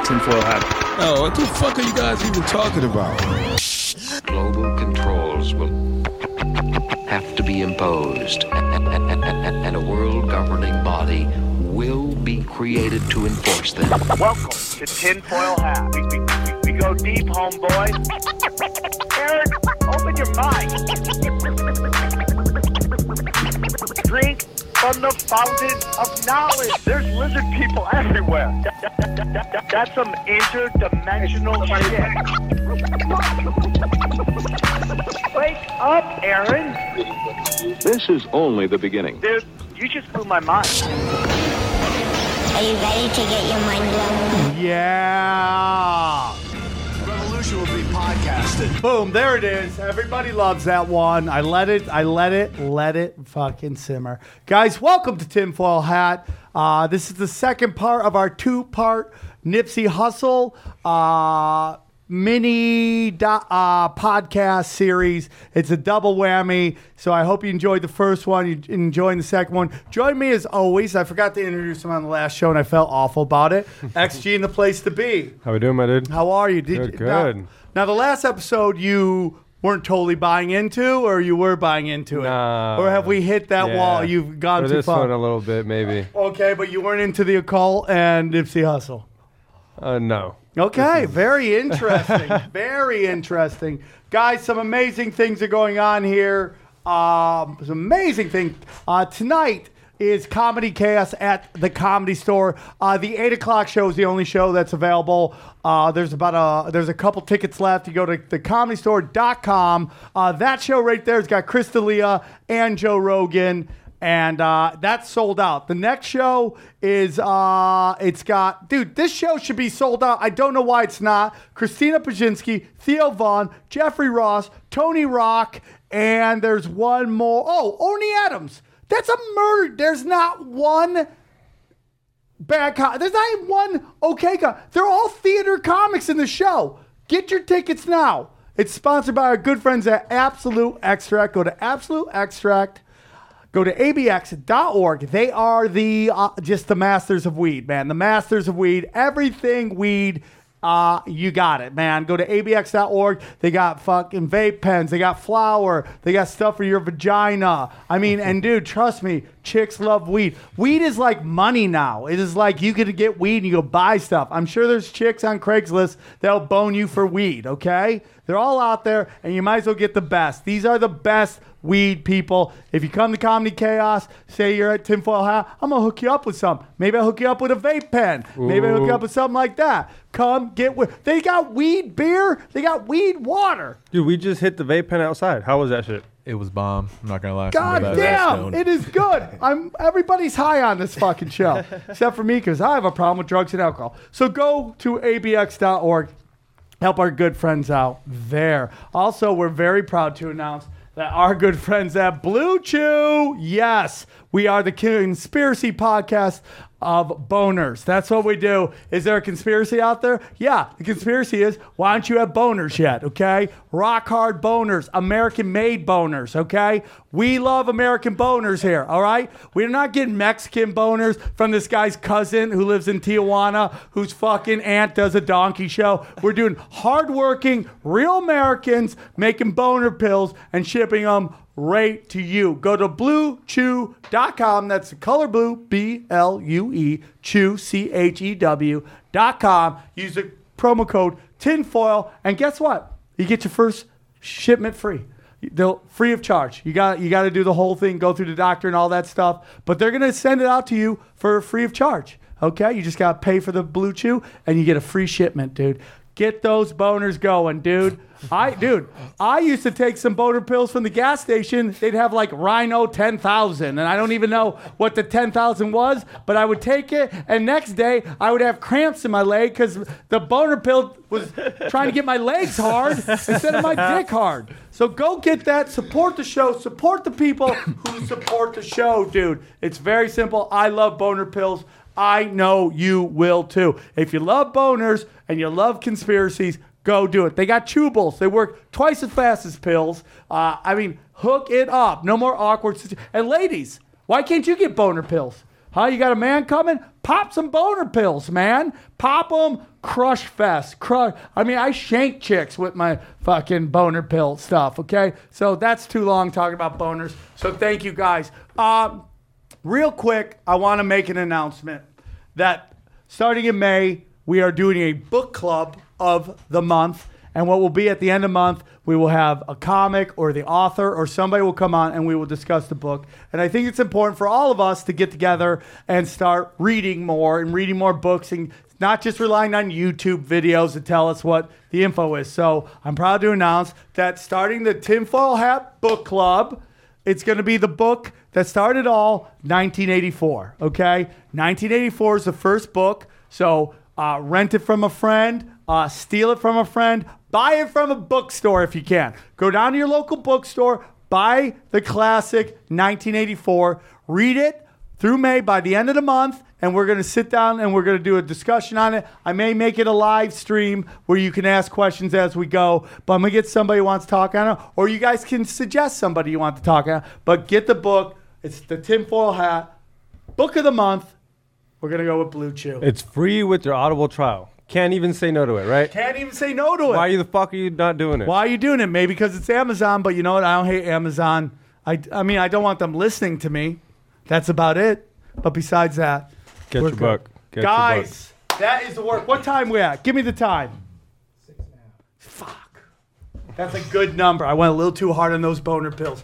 Tinfoil Hat. Oh, what the fuck are you guys even talking about? Global controls will have to be imposed, and a world governing body will be created to enforce them. Welcome to Tinfoil Hat. We go deep, homeboy. Aaron, open your mind. Drink from the fountain of knowledge. There's lizard people everywhere. That's some interdimensional shit. Wake up, Aaron. This is only the beginning. Dude, you just blew my mind. Are you ready to get your mind blown? Yeah. Revolution will be podcasted. Boom, there it is. Everybody loves that one. I let it fucking simmer. Guys, welcome to Tinfoil Hat. This is the second part of our two-part Nipsey Hussle mini podcast series. It's a double whammy, so I hope you enjoyed the first one. You're enjoying the second one. Join me as always. I forgot to introduce him on the last show, and I felt awful about it. XG in the place to be. How we doing, my dude? How are you? Good. Now, the last episode you weren't totally buying into, or you were buying into it? Nah. Or have we hit that wall? You've gone For too this far. one a little bit, maybe. Okay, but you weren't into the occult and Nipsey Hussle. No. Okay, very interesting. Very interesting. Guys, some amazing things are going on here. Some amazing things. Tonight is Comedy Chaos at the Comedy Store. The 8 o'clock show is the only show that's available. There's a couple tickets left. You go to thecomedystore.com. That show right there has got Chris D'Elia and Joe Rogan. And that's sold out. The next show is, this show should be sold out. I don't know why it's not. Christina Pajinski, Theo Vaughn, Jeffrey Ross, Tony Rock, and there's one more. Oh, Orny Adams. That's a murder. There's not one bad there's not even one okay They're all theater comics in the show. Get your tickets now. It's sponsored by our good friends at Absolute Extract. Go to Absolute Extract. Go to abx.org. They are just the masters of weed, man. The masters of weed. Everything weed, you got it, man. Go to abx.org. They got fucking vape pens. They got flour. They got stuff for your vagina. I mean, and dude, trust me, chicks love weed. Weed is like money now. It is like you could get weed and you go buy stuff. I'm sure there's chicks on Craigslist that'll bone you for weed, okay? They're all out there, and you might as well get the best. These are the best weed people. If you come to Comedy Chaos, say you're at Tinfoil Hat, I'm going to hook you up with some. Maybe I'll hook you up with a vape pen. Maybe I'll hook you up with something like that. Come get weed. They got weed beer. They got weed water. Dude, we just hit the vape pen outside. How was that shit? It was bomb. I'm not going to lie. God damn, it is good. Everybody's high on this fucking show, except for me because I have a problem with drugs and alcohol. So go to abx.org. Help our good friends out there. Also, we're very proud to announce that our good friends at Blue Chew, yes, we are the conspiracy podcast of boners. That's what we do. Is there a conspiracy out there? Yeah, the conspiracy is, why don't you have boners yet, okay? Rock hard boners, American-made boners, okay? We love American boners here, all right? We're not getting Mexican boners from this guy's cousin who lives in Tijuana, whose fucking aunt does a donkey show. We're doing hardworking, real Americans making boner pills and shipping them right to you. Go to bluechew.com. That's the color blue, B-L-U-E, chew, C-H-E-W.com. Use the promo code tinfoil, and guess what? You get your first shipment free. They'll free of charge. You got to do the whole thing, go through the doctor and all that stuff, but they're going to send it out to you for free of charge. Okay? You just got to pay for the Blue Chew, and you get a free shipment, dude. Get those boners going, dude. I used to take some boner pills from the gas station. They'd have like Rhino 10,000, and I don't even know what the 10,000 was, but I would take it, and next day I would have cramps in my leg because the boner pill was trying to get my legs hard instead of my dick hard. So go get that. Support the show. Support the people who support the show, dude. It's very simple. I love boner pills. I know you will too. If you love boners and you love conspiracies, go do it. They got chewables. They work twice as fast as pills. Hook it up. No more awkward situations. And ladies, why can't you get boner pills? Huh? You got a man coming? Pop some boner pills, man. Pop them. Crush fest. I mean, I shank chicks with my fucking boner pill stuff, okay? So that's too long talking about boners. So thank you, guys. Real quick, I want to make an announcement that starting in May, we are doing a book club of the month. And what will be at the end of the month, we will have a comic or the author or somebody will come on and we will discuss the book. And I think it's important for all of us to get together and start reading more books and not just relying on YouTube videos to tell us what the info is. So I'm proud to announce that starting the Tinfoil Hat Book Club, it's going to be the book that started all, 1984, okay? 1984 is the first book. So rent it from a friend, steal it from a friend, buy it from a bookstore if you can. Go down to your local bookstore, buy the classic 1984, read it through May by the end of the month, and we're going to sit down and we're going to do a discussion on it. I may make it a live stream where you can ask questions as we go, but I'm going to get somebody who wants to talk on it, or you guys can suggest somebody you want to talk on. But get the book. It's the Tinfoil Hat Book of the Month. We're going to go with Blue Chew. It's free with your Audible trial. Can't even say no to it, right? Can't even say no to it. Why the fuck are you not doing it? Why are you doing it? Maybe because it's Amazon, but you know what? I don't hate Amazon. I mean, I don't want them listening to me. That's about it. But besides that, Get your book. Get guys, that is the work. What time we at? Give me the time. 6:30. Fuck. That's a good number. I went a little too hard on those boner pills.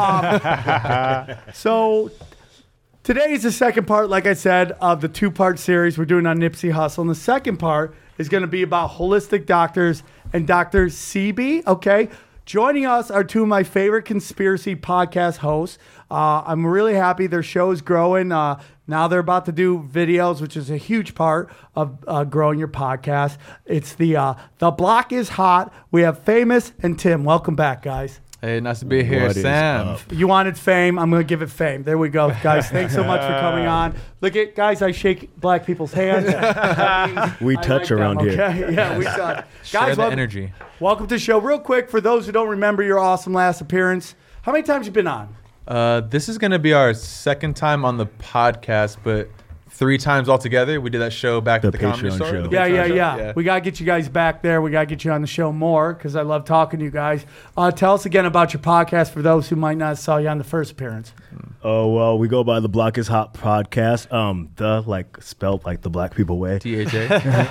So today is the second part, like I said, of the two-part series we're doing on Nipsey Hussle. And the second part is going to be about holistic doctors and Dr. Sebi, okay? Joining us are two of my favorite conspiracy podcast hosts. I'm really happy their show is growing. Now they're about to do videos, which is a huge part of growing your podcast. It's the Block is Hot. We have Famous and Tim. Welcome back, guys. Hey, nice to be here, What is Sam. up? You wanted fame. I'm going to give it fame. There we go, guys. Thanks so much for coming on. Look at, guys, I shake black people's hands. That means We I touch like around them, here. okay? Yeah, we touch. Share Guys, the welcome, energy. welcome to the show. Real quick, for those who don't remember your awesome last appearance, how many times you been on? This is going to be our second time on the podcast, but 3 times altogether. We did that show back The at the Comedy Patreon Store. show. the Yeah, Patreon yeah, show. yeah. We got to get you guys back there. We got to get you on the show more because I love talking to you guys. Tell us again about your podcast for those who might not saw you on the first appearance. Oh, well, we go by the Block is Hot podcast. Spelled like the black people way. THA.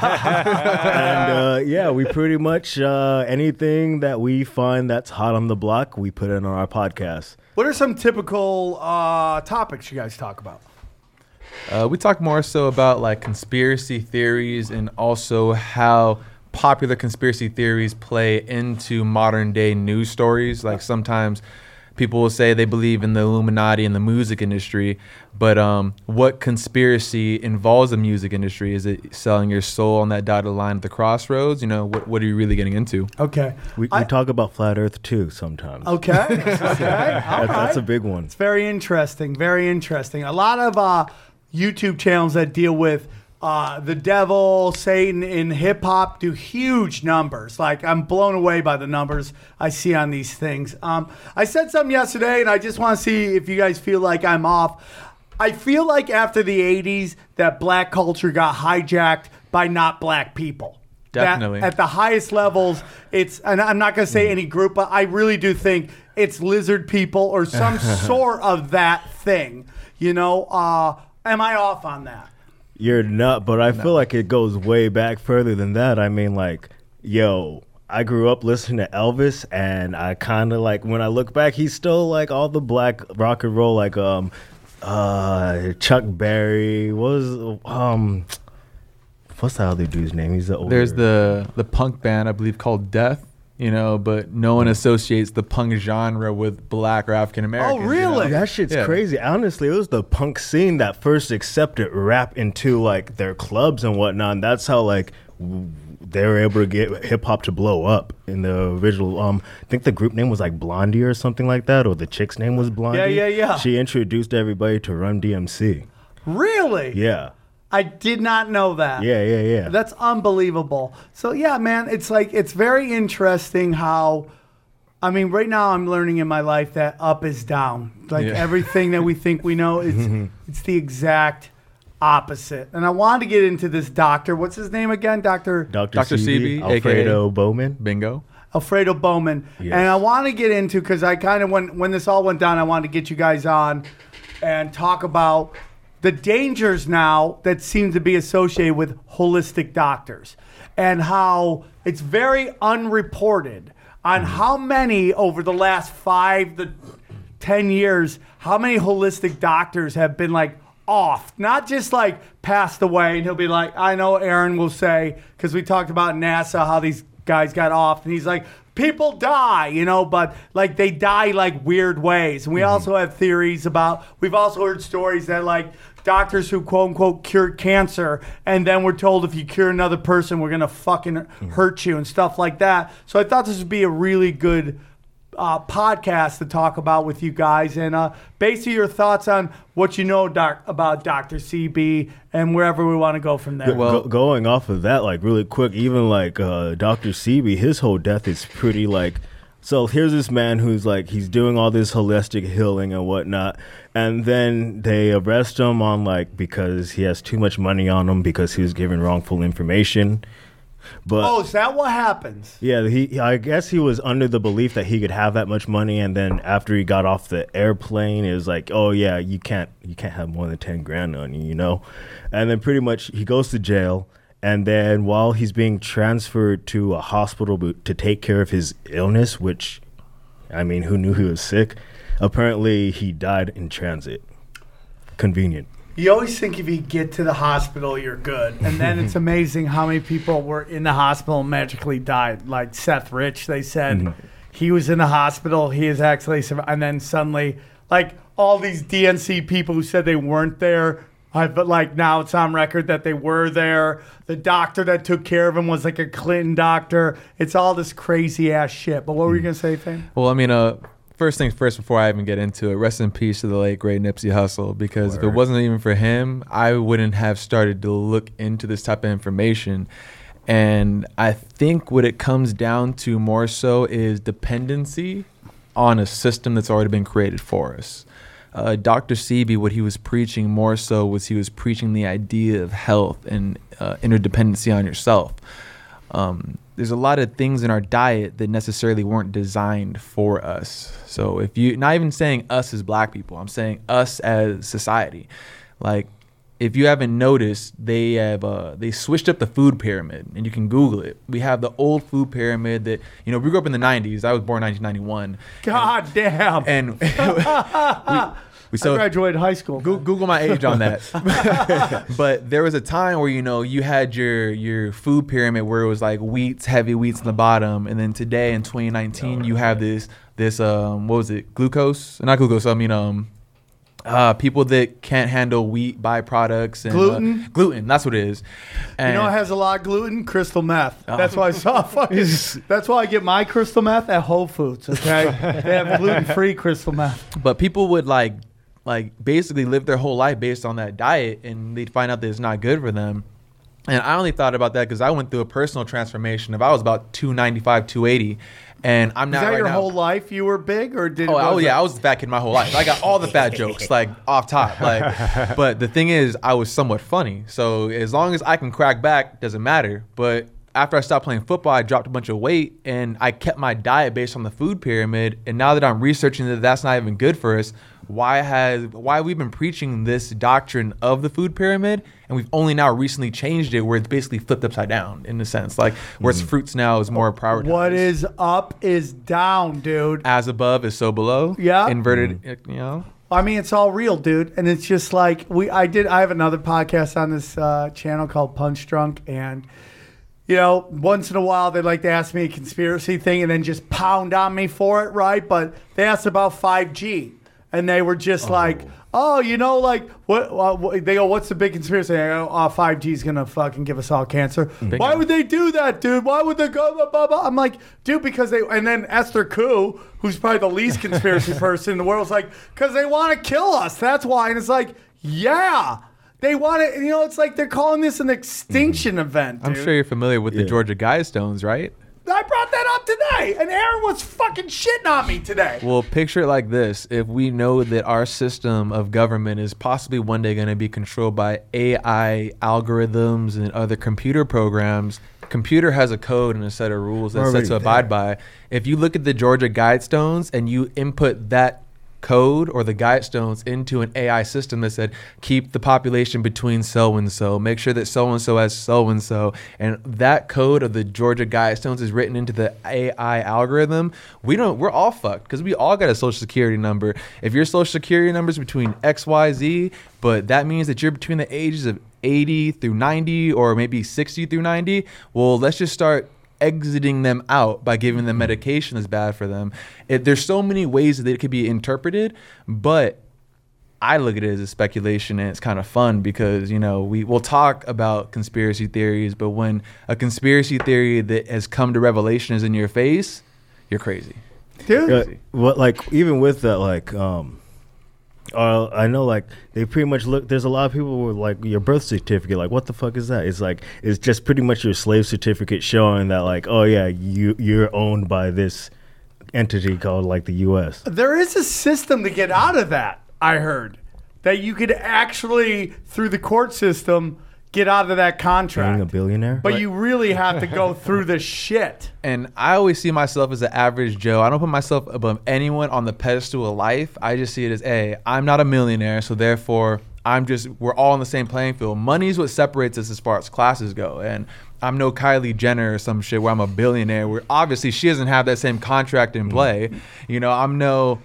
And yeah, we pretty much anything that we find that's hot on the block, we put in on our podcast. What are some typical topics you guys talk about? We talk more so about like conspiracy theories and also how popular conspiracy theories play into modern day news stories. Like sometimes people will say they believe in the Illuminati and the music industry, but what conspiracy involves the music industry? Is it selling your soul on that dotted line at the crossroads? You know, what are you really getting into? Okay. We talk about flat Earth too sometimes. Okay. Okay. All That's a right. big one. It's very interesting. Very interesting. A lot of YouTube channels that deal with the devil, Satan in hip hop do huge numbers. Like, I'm blown away by the numbers I see on these things. I said something yesterday, and I just want to see if you guys feel like I'm off. I feel like after the 80s that black culture got hijacked by not black people. Definitely. That at the highest levels, it's, and I'm not going to say any group, but I really do think it's lizard people or some sort of that thing. You know, am I off on that? You're not, but I feel like it goes way back further than that. I mean, like, yo, I grew up listening to Elvis, and I kind of like, when I look back, he's still like all the black rock and roll, like Chuck Berry. What's the other dude's name? He's the older. There's the punk band, I believe, called Death. You know, but no one associates the punk genre with black or African Americans. Oh, really? That shit's Yeah. crazy. Honestly, it was the punk scene that first accepted rap into like their clubs and whatnot. And that's how like they were able to get hip hop to blow up in the original. I think the group name was like Blondie or something like that, or the chick's name was Blondie. Yeah. She introduced everybody to Run DMC. Really? Yeah. I did not know that. Yeah. That's unbelievable. So yeah, man, it's like, it's very interesting how I mean, right now I'm learning in my life that up is down. Like everything that we think we know, it's the exact opposite. And I wanted to get into this doctor. What's his name again? Dr. CB, Alfredo Bowman. Bingo. Alfredo Bowman. Yes. And I want to get into, because I kind of, when this all went down, I wanted to get you guys on and talk about the dangers now that seem to be associated with holistic doctors and how it's very unreported on how many over the last 5 to 10 years, how many holistic doctors have been like off, not just like passed away. And he'll be like, I know Aaron will say, because we talked about NASA, how these guys got off, and he's like, people die, you know, but like they die like weird ways. And we also have theories about, we've also heard stories that like doctors who quote unquote cured cancer, and then we're told if you cure another person, we're going to fucking hurt you and stuff like that. So I thought this would be a really good podcast to talk about with you guys, and basically your thoughts on what you know about Dr. CB and wherever we want to go from there. Well, going off of that, like really quick, even like Dr. CB, his whole death is pretty like. So here's this man who's like, he's doing all this holistic healing and whatnot, and then they arrest him on like, because he has too much money on him because he was giving wrongful information. But is that what happens? yeah, I guess he was under the belief that he could have that much money, and then after he got off the airplane, it was like, oh yeah, you can't have more than 10 grand on you, you know? And then pretty much he goes to jail. And then while he's being transferred to a hospital to take care of his illness, which, I mean, who knew he was sick? Apparently, he died in transit. Convenient. You always think if you get to the hospital, you're good. And then it's amazing how many people were in the hospital and magically died. Like Seth Rich, they said he was in the hospital. He is actually survived. And then suddenly, like all these DNC people who said they weren't there, but like now it's on record that they were there. The doctor that took care of him was like a Clinton doctor. It's all this crazy ass shit. But what were you gonna say, Fane? Well, I mean, first things first, before I even get into it, rest in peace to the late great Nipsey Hussle. Because if it wasn't even for him, I wouldn't have started to look into this type of information. And I think what it comes down to more so is dependency on a system that's already been created for us. Dr. Sebi, what he was preaching more so was he was preaching the idea of health and interdependency on yourself. There's a lot of things in our diet that necessarily weren't designed for us. So if you, not even saying us as black people, I'm saying us as society. Like, if you haven't noticed, they switched up the food pyramid, and you can Google it. We have the old food pyramid that, you know, we grew up in the 90s. I was born in 1991. God damn. And I graduated high school. Google my age on that. But there was a time where, you know, you had your food pyramid where it was like wheats, heavy wheats in the bottom. And then today in 2019, you have this what was it? Glucose? Not glucose. I mean, people that can't handle wheat byproducts and gluten. That's what it is. And you know, it has a lot of gluten. Crystal meth. That's why I saw. That's why I get my crystal meth at Whole Foods. Okay, they have gluten-free crystal meth. But people would like basically live their whole life based on that diet, and they'd find out that it's not good for them. And I only thought about that because I went through a personal transformation. If I was about 295, 280. And I'm not. Is that right your now. Whole life you were big, or did? Oh yeah, I was a fat kid my whole life. I got all the fat jokes like off top. Like, but the thing is, I was somewhat funny. So as long as I can crack back, doesn't matter. But after I stopped playing football, I dropped a bunch of weight, and I kept my diet based on the food pyramid. And now that I'm researching that that's not even good for us, why have we been preaching this doctrine of the food pyramid, and we've only now recently changed it where it's basically flipped upside down in a sense, like where it's fruits now is more prioritized. What is up is down, dude. As above is so below. Yeah. Inverted, you know. I mean, it's all real, dude, and it's just like I have another podcast on this channel called Punch Drunk, and you know, once in a while they like to ask me a conspiracy thing and then just pound on me for it, right? But they asked about 5G. And they were just like, oh, you know, like, what? They go, what's the big conspiracy? I go, 5G is going to fucking give us all cancer. Why would they do that, dude? Why would they go, blah, blah, blah? I'm like, dude, because they, and then Esther Koo, who's probably the least conspiracy person in the world, is like, because they want to kill us. That's why. And it's like, yeah. They want to, you know, it's like they're calling this an extinction event, dude. I'm sure you're familiar with the Georgia Guidestones, right? I brought that up today, and Aaron was fucking shitting on me today. Well, picture it like this. If we know that our system of government is possibly one day going to be controlled by AI algorithms and other computer programs, computer has a code and a set of rules that's set to abide by. If you look at the Georgia Guidestones and you input that code or the Guidestones into an AI system that said, keep the population between so-and-so, make sure that so-and-so has so-and-so, and that code of the Georgia Guidestones is written into the AI algorithm, we're all fucked because we all got a social security number. If your social security number is between XYZ, but that means that you're between the ages of 80 through 90 or maybe 60 through 90, well, let's just start exiting them out by giving them medication that's bad for them. There's so many ways that it could be interpreted, but I look at it as a speculation, and it's kind of fun because, we'll talk about conspiracy theories, but when a conspiracy theory that has come to revelation is in your face, you're crazy. Dude. Even with that, I know, they pretty much look. There's a lot of people with your birth certificate. Like, what the fuck is that? It's just pretty much your slave certificate showing that, oh yeah, you're owned by this entity called the U.S. There is a system to get out of that. I heard that you could actually, through the court system, get out of that contract. Being a billionaire? But you really have to go through the shit. And I always see myself as an average Joe. I don't put myself above anyone on the pedestal of life. I just see it as, hey, I'm not a millionaire, so therefore we're all on the same playing field. Money is what separates us as far as classes go. And I'm no Kylie Jenner or some shit where I'm a billionaire, where obviously she doesn't have that same contract in play. I'm no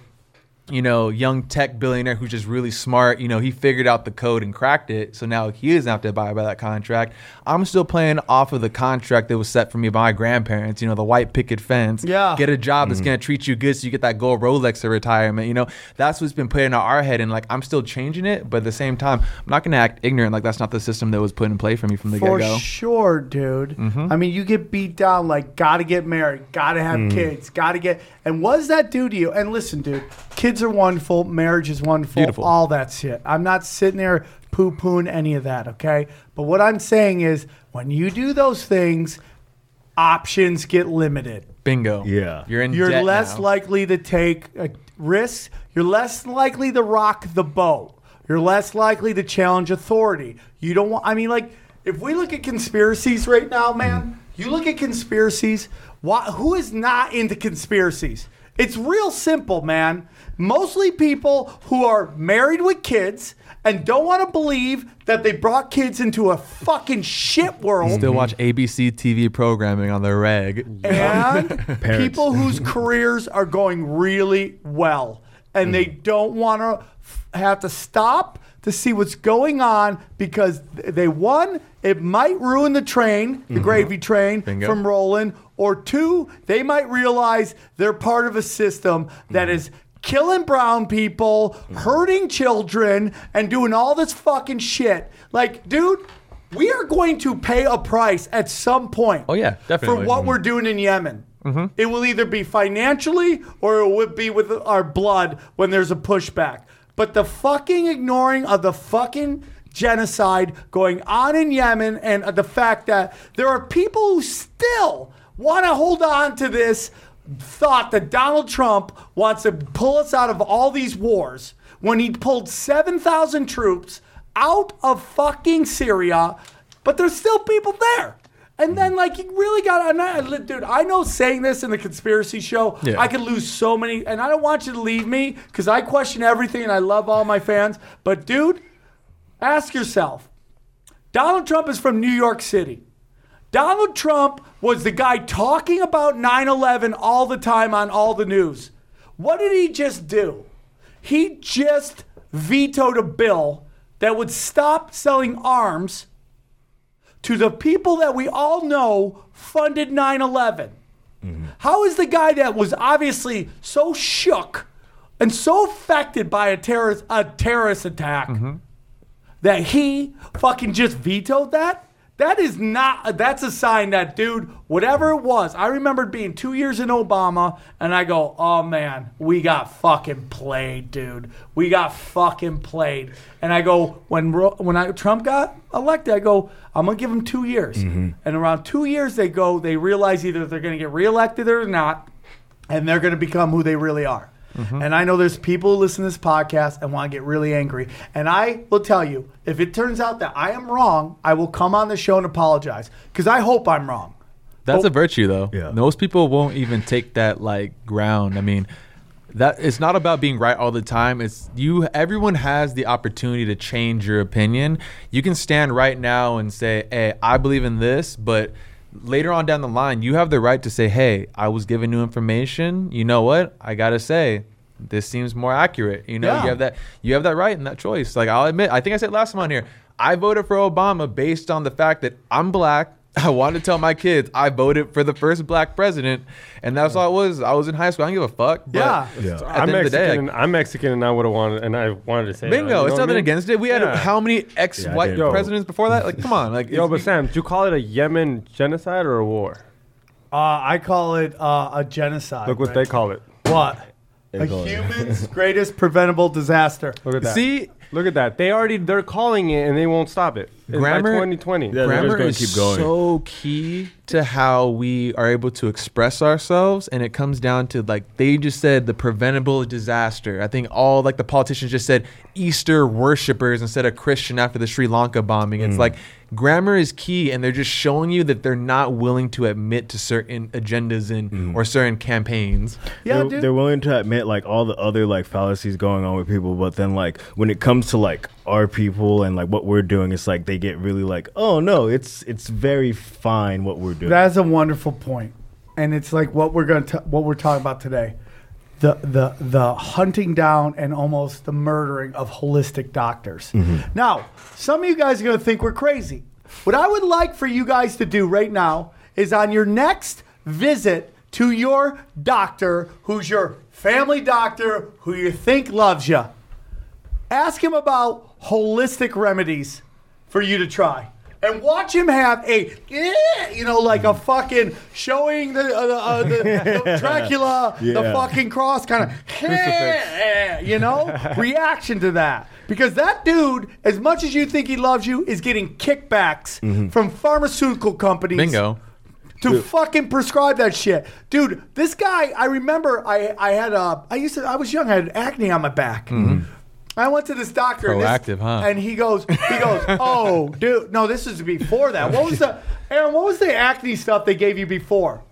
young tech billionaire who's just really smart. He figured out the code and cracked it, so now he doesn't have to abide by that contract. I'm still playing off of the contract that was set for me by my grandparents, the white picket fence. Yeah. Get a job that's going to treat you good so you get that gold Rolex at retirement. That's what's been put in our head, and I'm still changing it, but at the same time, I'm not going to act ignorant like that's not the system that was put in play for me from the get-go. For sure, dude. Mm-hmm. I mean, you get beat down gotta get married, gotta have kids, and what does that do to you? And listen, dude, kids are wonderful, marriage is wonderful, beautiful. All that shit. I'm not sitting there poo-pooing any of that, okay? But what I'm saying is, when you do those things, options get limited. Bingo. Yeah. You're You're less now. likely to take risks. You're less likely to rock the boat. You're less likely to challenge authority. You don't want, if we look at conspiracies right now, man, you look at conspiracies, who is not into conspiracies? It's real simple, man. Mostly people who are married with kids and don't want to believe that they brought kids into a fucking shit world. Still watch ABC TV programming on the reg. And people whose careers are going really well. And they don't want to have to stop to see what's going on because it might ruin the train, the gravy train, Bingo. from rolling. Or two, they might realize they're part of a system that is killing brown people, hurting children, and doing all this fucking shit. Dude, we are going to pay a price at some point. Oh, yeah, definitely. For what we're doing in Yemen. Mm-hmm. It will either be financially or it will be with our blood when there's a pushback. But the fucking ignoring of the fucking genocide going on in Yemen and the fact that there are people who still want to hold on to this thought that Donald Trump wants to pull us out of all these wars when he pulled 7,000 troops out of fucking Syria, but there's still people there. And then, you really got, dude, I know saying this in the conspiracy show, yeah. I could lose so many, and I don't want you to leave me because I question everything and I love all my fans. But, dude, ask yourself, Donald Trump is from New York City. Donald Trump was the guy talking about 9/11 all the time on all the news. What did he just do? He just vetoed a bill that would stop selling arms to the people that we all know funded 9/11. Mm-hmm. How is the guy that was obviously so shook and so affected by a terrorist attack that he fucking just vetoed that? That is not, that's a sign that, dude, whatever it was, I remembered being 2 years in Obama, and I go, oh man, we got fucking played, dude. We got fucking played. And I go, when Trump got elected, I go, I'm going to give him 2 years. And around 2 years, they realize either they're going to get reelected or not, and they're going to become who they really are. And I know there's people who listen to this podcast and want to get really angry. And I will tell you, if it turns out that I am wrong, I will come on the show and apologize. Because I hope I'm wrong. That's a virtue, though. Yeah. Most people won't even take that like ground. I mean, that it's not about being right all the time. It's you. Everyone has the opportunity to change your opinion. You can stand right now and say, "Hey, I believe in this," but later on down the line, you have the right to say, hey, I was given new information. You know what? I got to say, this seems more accurate. You know, you have that right and that choice. Like, I'll admit, I think I said last time on here, I voted for Obama based on the fact that I'm black. I wanted to tell my kids I voted for the first black president, and that's all it was. I was in high school. I didn't give a fuck. But I'm Mexican. I'm Mexican, and I would have wanted, and I wanted to say, bingo. It's nothing I mean? against it. We had how many ex-white presidents before that? Like, come on. Like, but Sam, do you call it a Yemen genocide or a war? I call it a genocide. Look what they call it. What? A human's greatest preventable disaster. Look at that. See? Look at that. They're calling it and they won't stop it. Grammar, 2020. Yeah, grammar gonna is keep going. so key to how we are able to express ourselves, and it comes down to, like, they just said the preventable disaster. I think all, like, the politicians just said Easter worshipers instead of Christian after the Sri Lanka bombing. It's like grammar is key, and they're just showing you that they're not willing to admit to certain agendas or certain campaigns. Yeah, they're willing to admit like all the other like fallacies going on with people, but then like when it comes to like our people and like what we're doing, it's like they get really like, oh no, it's very fine what we're doing. That's a wonderful point, and it's like what we're talking about today. The hunting down and almost the murdering of holistic doctors. Now, some of you guys are going to think we're crazy. What I would like for you guys to do right now is on your next visit to your doctor, who's your family doctor, who you think loves you, ask him about holistic remedies for you to try. And watch him have like a fucking showing the Dracula, the fucking cross kind of, reaction to that. Because that dude, as much as you think he loves you, is getting kickbacks from pharmaceutical companies. Bingo. To fucking prescribe that shit. Dude, this guy, I remember I was young, I had acne on my back. I went to this doctor. Proactive, and he goes, oh, dude, no, this is before that. What was the acne stuff they gave you before?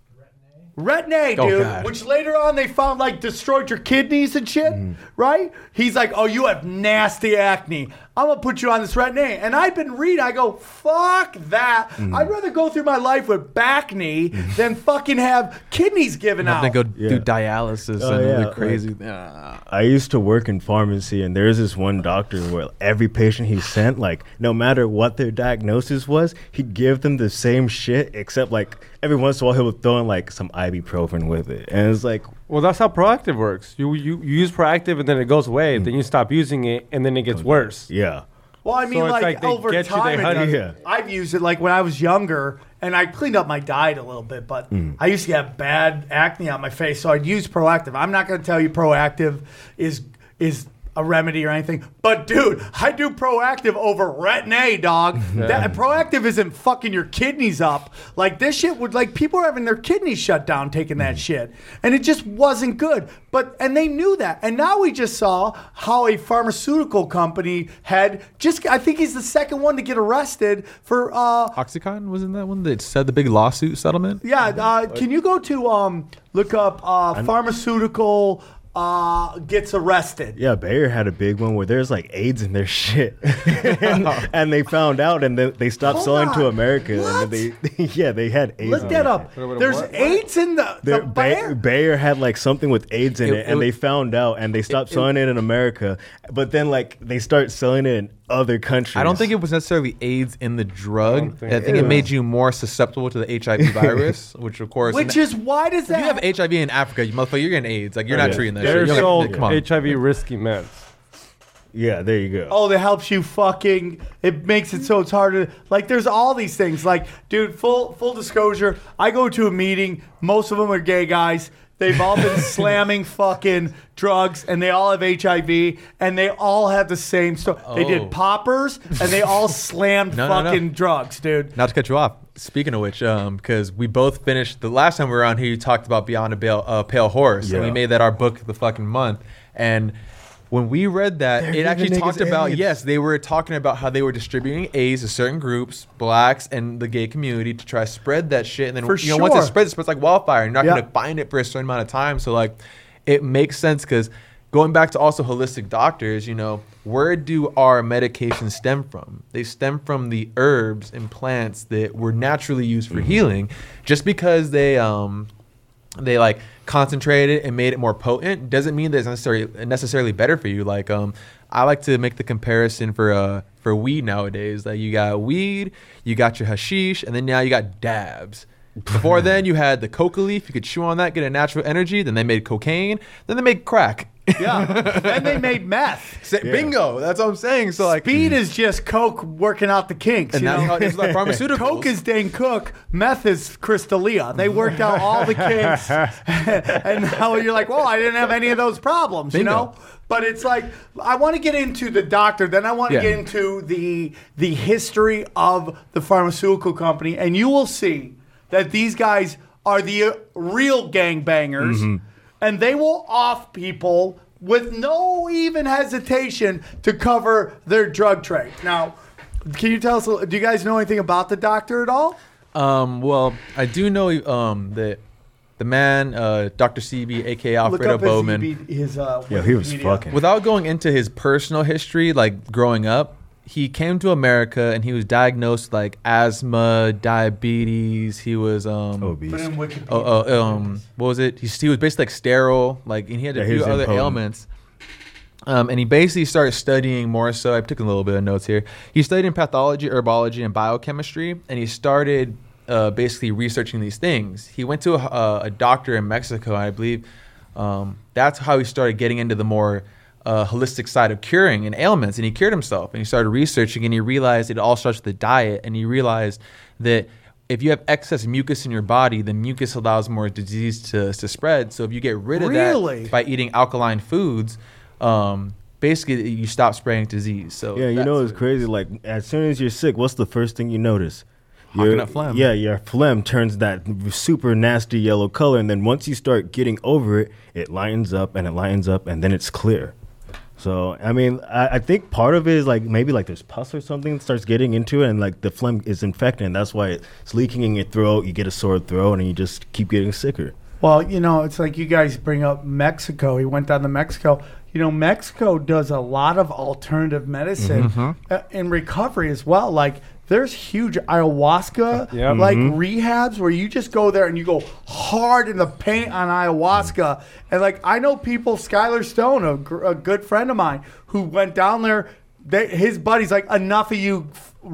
Retin-A, dude, which later on they found like destroyed your kidneys and shit, right? He's like, oh, you have nasty acne. I'm going to put you on this Retin-A. And I've been reading, I go, fuck that. I'd rather go through my life with back knee than fucking have kidneys given out. Then go do dialysis and other crazy. I used to work in pharmacy, and there's this one doctor where every patient he sent, like, no matter what their diagnosis was, he'd give them the same shit, except like every once in a while he would throw in like some ibuprofen with it. And it's like, well, that's how Proactive works. You use Proactive and then it goes away. Then you stop using it and then it gets worse. Yeah. Well, I mean, So it's like they over get you, time, they hunt you. I've used it like when I was younger, and I cleaned up my diet a little bit, but I used to have bad acne on my face, so I'd use Proactive. I'm not going to tell you Proactive is a remedy or anything, but dude, I do Proactive over Retin-A, dog. That Proactive isn't fucking your kidneys up. Like this shit would, like, people are having their kidneys shut down taking that shit, and it just wasn't good. And they knew that, and now we just saw how a pharmaceutical company had I think he's the second one to get arrested for OxyContin wasn't that one that said the big lawsuit settlement? Yeah, can you go to look up pharmaceutical gets arrested? Yeah, Bayer had a big one where there's like AIDS in their shit, and they found out, and then they stopped selling to America. What? And then they had AIDS. Look in that it. up. There's AIDS in the Bayer? Bayer had like something with AIDS in it, and they found out, and they stopped selling it in America. But then like they start selling it in other countries. I don't think it was necessarily AIDS in the drug. I think it made you more susceptible to the HIV virus, which of course. Which is why does that? If you have HIV in Africa, you motherfucker, you're getting AIDS. Like you're not treating that They're shit. sold Come on. HIV risky meds. Yeah, there you go. Oh, that helps you fucking. It makes it so it's harder. Like, there's all these things. Like, dude, full disclosure. I go to a meeting. Most of them are gay guys. They've all been slamming fucking drugs, and they all have HIV, and they all have the same stuff. They did poppers, and they all slammed fucking drugs, dude. Not to cut you off. Speaking of which, because we both finished the last time we were on here, you talked about Beyond a Pale Horse, and we made that our book of the fucking month. And when we read that, it actually talked about, yes, they were talking about how they were distributing AIDS to certain groups, blacks and the gay community, to try to spread that shit. And then, once it spreads like wildfire. You're not going to find it for a certain amount of time. So, like, it makes sense because going back to also holistic doctors, where do our medications stem from? They stem from the herbs and plants that were naturally used for healing. Just because they like concentrated and made it more potent doesn't mean that it's necessarily better for you. Like, I like to make the comparison for weed nowadays. Like, you got weed, you got your hashish, and then now you got dabs. Before then, you had the coca leaf. You could chew on that, get a natural energy. Then they made cocaine. Then they made crack. Yeah. Then they made meth. Bingo. That's what I'm saying. So, like, speed is just coke working out the kinks. And that's how it is like pharmaceuticals. Coke is Dane Cook. Meth is Crystalia. They worked out all the kinks. And now you're like, well, I didn't have any of those problems, Bingo. But it's like, I want to get into the doctor. Then I want to get into the history of the pharmaceutical company. And you will see that these guys are the real gangbangers, and they will off people with no even hesitation to cover their drug trade. Now, can you tell us, do you guys know anything about the doctor at all? Well, I do know that the man, Dr. CB, a.k.a. Alfredo Bowman. He was fucking. Without going into his personal history, like growing up, he came to America and he was diagnosed with, like, asthma, diabetes. He was obese. What was it? He was basically like sterile, like, and he had a few other ailments. And he basically started studying more so. I took a little bit of notes here. He studied in pathology, herbology, and biochemistry, and he started basically researching these things. He went to a doctor in Mexico, I believe. That's how he started getting into the more holistic side of curing and ailments, and he cured himself, and he started researching, and he realized it all starts with the diet, and he realized that if you have excess mucus in your body, the mucus allows more disease to spread. So if you get rid of that by eating alkaline foods, basically you stop spreading disease. So yeah, it's crazy. Like, as soon as you're sick, what's the first thing you notice? Your phlegm. Yeah, your phlegm turns that super nasty yellow color, and then once you start getting over it, it lightens up, and then it's clear. So, I mean, I think part of it is, like, maybe, like, there's pus or something that starts getting into it, and, like, the phlegm is infected, and that's why it's leaking in your throat. You get a sore throat, and you just keep getting sicker. Well, it's like you guys bring up Mexico. He went down to Mexico. Mexico does a lot of alternative medicine in recovery as well. Like, there's huge ayahuasca rehabs where you just go there and you go hard in the paint on ayahuasca. And, like, I know people, Skylar Stone, a good friend of mine, who went down there. His buddy's like, enough of you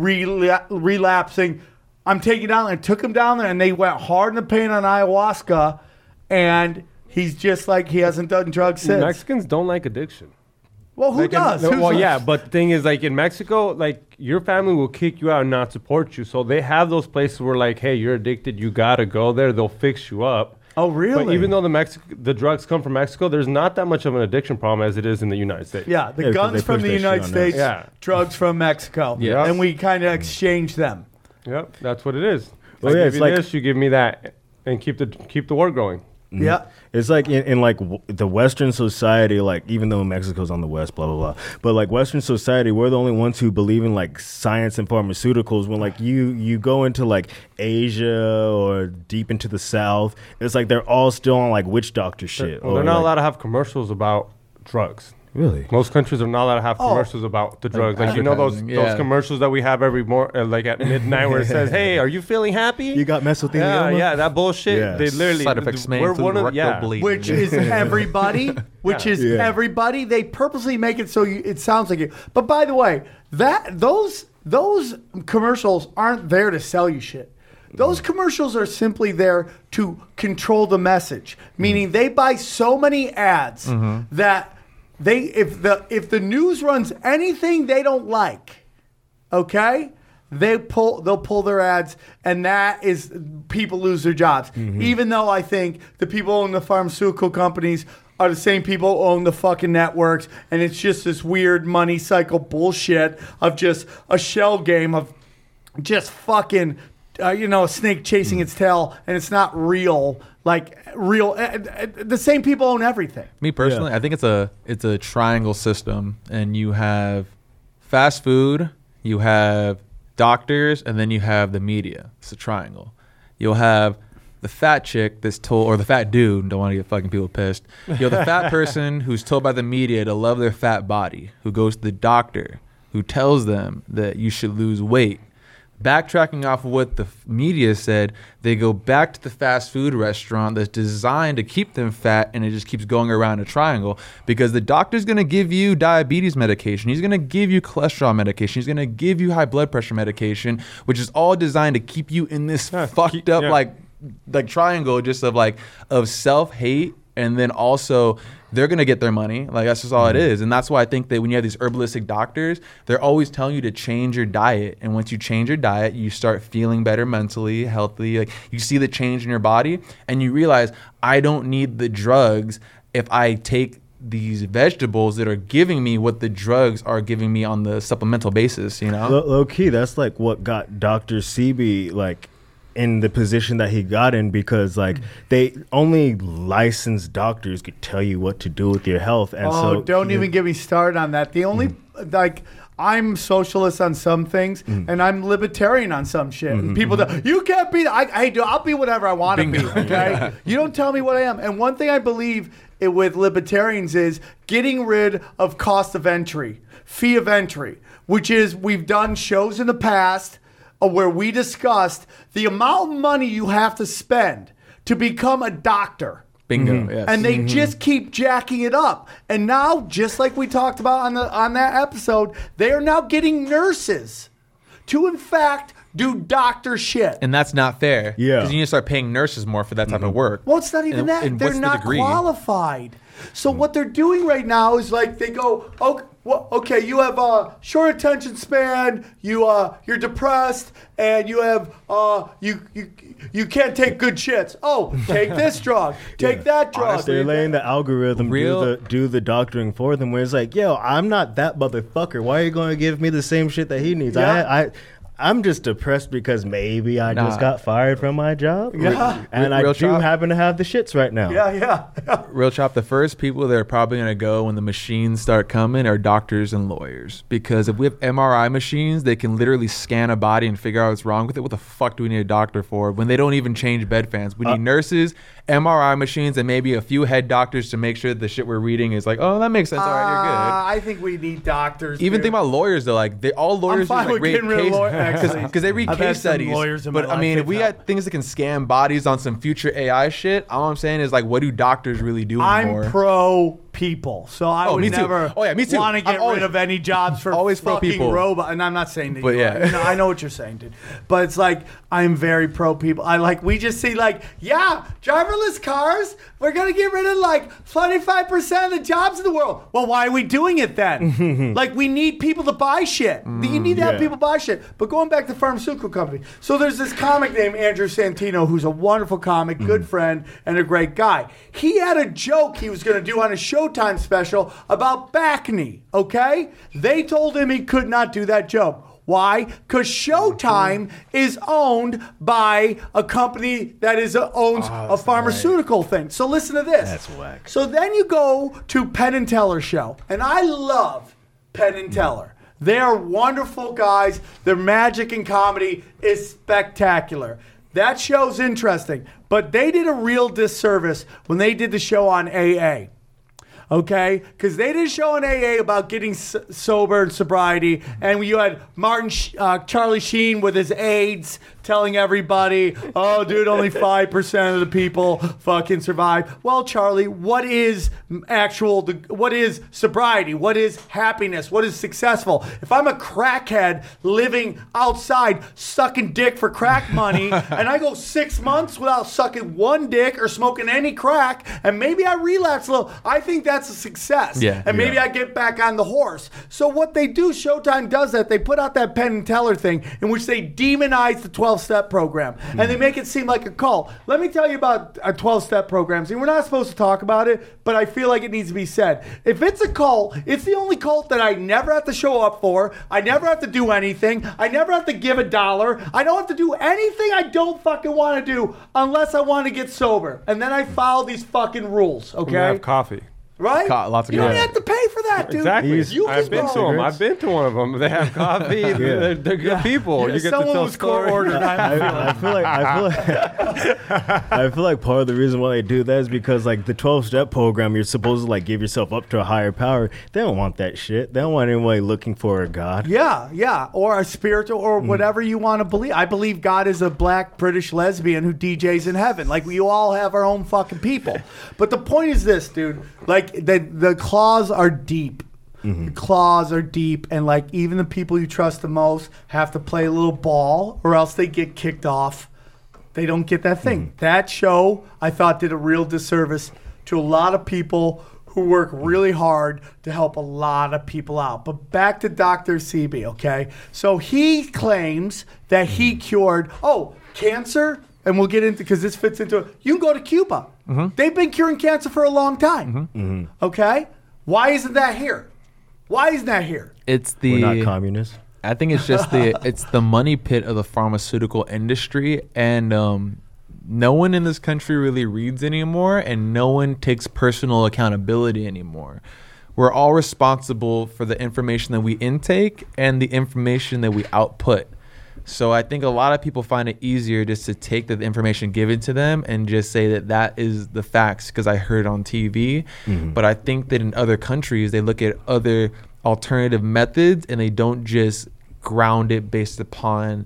relapsing. I'm taking you down there. And took him down there, and they went hard in the paint on ayahuasca. And he's just like, he hasn't done drugs since. Mexicans don't like addiction. Well, who does? Yeah, but the thing is, like, in Mexico, like, your family will kick you out and not support you. So they have those places where, like, hey, you're addicted, you got to go there. They'll fix you up. Oh, really? But even though the drugs come from Mexico, there's not that much of an addiction problem as it is in the United States. Yeah, the guns from the United States, drugs from Mexico. Yeah. And we kind of exchange them. Yep, that's what it is. Well, yeah, it's like this, you give me that, and keep the war going. Yeah. It's like in like the Western society, like, even though Mexico's on the West, blah, blah, blah. But, like, Western society, we're the only ones who believe in, like, science and pharmaceuticals. When, like, you go into, like, Asia or deep into the South, it's like they're all still on, like, witch doctor shit. They're not allowed to have commercials about drugs. Really? Most countries are not allowed to have commercials about the drugs. Like, those commercials that we have every like at midnight where it says, "Hey, are you feeling happy? You got mesothelioma?" Yeah, that bullshit. Yeah. They literally side effects may include rectal bleeding. Which is everybody. Everybody. They purposely make it so it sounds like it. But by the way, those commercials aren't there to sell you shit. Those commercials are simply there to control the message. Meaning they buy so many ads that if the news runs anything they don't like, okay, they'll pull their ads, and that is people lose their jobs. Even though I think the people who own the pharmaceutical companies are the same people who own the fucking networks, and it's just this weird money cycle bullshit of just a shell game of just fucking, a snake chasing its tail, and it's not real. The same people own everything. Me personally, I think it's a triangle system, and you have fast food, you have doctors, and then you have the media. It's a triangle. You'll have the fat chick that's told, or the fat dude, don't want to get fucking people pissed. You have the fat person who's told by the media to love their fat body, who goes to the doctor, who tells them that you should lose weight. Backtracking off of what the media said, they go back to the fast food restaurant that's designed to keep them fat, and it just keeps going around a triangle because the doctor's going to give you diabetes medication. He's going to give you cholesterol medication. He's going to give you high blood pressure medication, which is all designed to keep you in this fucked up like triangle just of self-hate, and then also they're going to get their money. Like, that's just all it is. And that's why I think that when you have these herbalistic doctors, they're always telling you to change your diet. And once you change your diet, you start feeling better mentally, healthy. Like, you see the change in your body, and you realize, I don't need the drugs if I take these vegetables that are giving me what the drugs are giving me on the supplemental basis, Low key, that's like what got Dr. Sebi, in the position that he got in, because they only licensed doctors could tell you what to do with your health. And don't even get me started on that. The only I'm socialist on some things, and I'm libertarian on some shit. And people go, you can't be. I'll be whatever I want to be. Okay, you don't tell me what I am. And one thing I believe with libertarians is getting rid of cost of entry, fee of entry, which is, we've done shows in the past where we discussed the amount of money you have to spend to become a doctor. Bingo. Yes. And they just keep jacking it up. And now, just like we talked about on that episode, they are now getting nurses to, in fact, do doctor shit. And that's not fair. Yeah. Because you need to start paying nurses more for that type of work. Well, it's not even that. And They're not qualified. So what they're doing right now is they go, okay, you have a short attention span, you're depressed, and you have you can't take good shits. Oh, take this drug, take that drug. Honestly, they're letting the algorithm do the doctoring for them. Where it's like, yo, I'm not that motherfucker. Why are you going to give me the same shit that he needs? Yeah. I'm just depressed because maybe I just got fired from my job. Yeah. And I do happen to have the shits right now. Yeah. Real chop, the first people that are probably going to go when the machines start coming are doctors and lawyers. Because if we have MRI machines, they can literally scan a body and figure out what's wrong with it. What the fuck do we need a doctor for when they don't even change bed fans? We need nurses, MRI machines, and maybe a few head doctors to make sure that the shit we're reading is oh, that makes sense. All right, you're good. I think we need doctors. Even think about lawyers, though. All lawyers I'm fine with getting rid of lawyers. Because they read case studies. But I mean, if we got things that can scan bodies on some future AI shit, all I'm saying is what do doctors really do anymore? I'm pro people, so I would never me too. want to get rid of any jobs for always fucking pro people. robot. And I'm not saying that, but yeah, I know what you're saying, dude. But it's I'm very pro people. We just see driverless cars. We're gonna get rid of 25% of the jobs in the world. Well, why are we doing it then? We need people to buy shit. You need to have people buy shit. But going back to pharmaceutical company, so there's this comic named Andrew Santino, who's a wonderful comic, good friend, and a great guy. He had a joke he was gonna do on a Showtime special about back knee. Okay, they told him he could not do that joke. Why? Because Showtime is owned by a company that owns a pharmaceutical thing. So listen to this. That's whack. So then you go to Penn and Teller show. And I love Penn and Teller. They are wonderful guys. Their magic and comedy is spectacular. That show's interesting. But they did a real disservice when they did the show on AA. Okay, because they did a show on AA about getting sober and sobriety, and you had Charlie Sheen with his AIDS telling everybody, oh, dude, only 5% of the people fucking survive. Well, Charlie, what is sobriety? What is happiness? What is successful? If I'm a crackhead living outside sucking dick for crack money and I go 6 months without sucking one dick or smoking any crack and maybe I relapse a little, I think that's a success. Yeah. And maybe I get back on the horse. So what they do, Showtime does that. They put out that Penn and Teller thing in which they demonize the 12-step program. And they make it seem like a cult. Let me tell you about a 12-step program. See, we're not supposed to talk about it, but I feel like it needs to be said. If it's a cult, it's the only cult that I never have to show up for. I never have to do anything. I never have to give $1. I don't have to do anything I don't fucking want to do unless I want to get sober. And then I follow these fucking rules, We okay? have coffee. Right? Lots of you don't coffee. have to pay for that, dude. Exactly. You I've can been go. to them. I've been to one of them. They have coffee. They're good people. Yeah, You get to someone tell was court stories. ordered. I feel like part of the reason why they do that is because like the 12-step program, you're supposed to like give yourself up to a higher power. They don't want that shit. They don't want anybody looking for a god. Yeah, or a spiritual, or whatever you want to believe. I believe God is a black British lesbian who DJs in heaven. Like we all have our own fucking people. But the point is this, dude. Like the claws are deep. The claws are deep, and like even the people you trust the most have to play a little ball, or else they get kicked off. They don't get that thing. That show, I thought, did a real disservice to a lot of people who work really hard to help a lot of people out. But back to Dr. Sebi, okay? So he claims that he cured, cancer, and we'll get into, because this fits into it. You can go to Cuba. They've been curing cancer for a long time, okay? Why isn't that here? It's We're the not communists. I think it's just it's the money pit of the pharmaceutical industry, and no one in this country really reads anymore, and no one takes personal accountability anymore. We're all responsible for the information that we intake and the information that we output. So I think a lot of people find it easier just to take the information given to them and just say that is the facts because I heard it on TV. But I think that in other countries, they look at other alternative methods and they don't just ground it based upon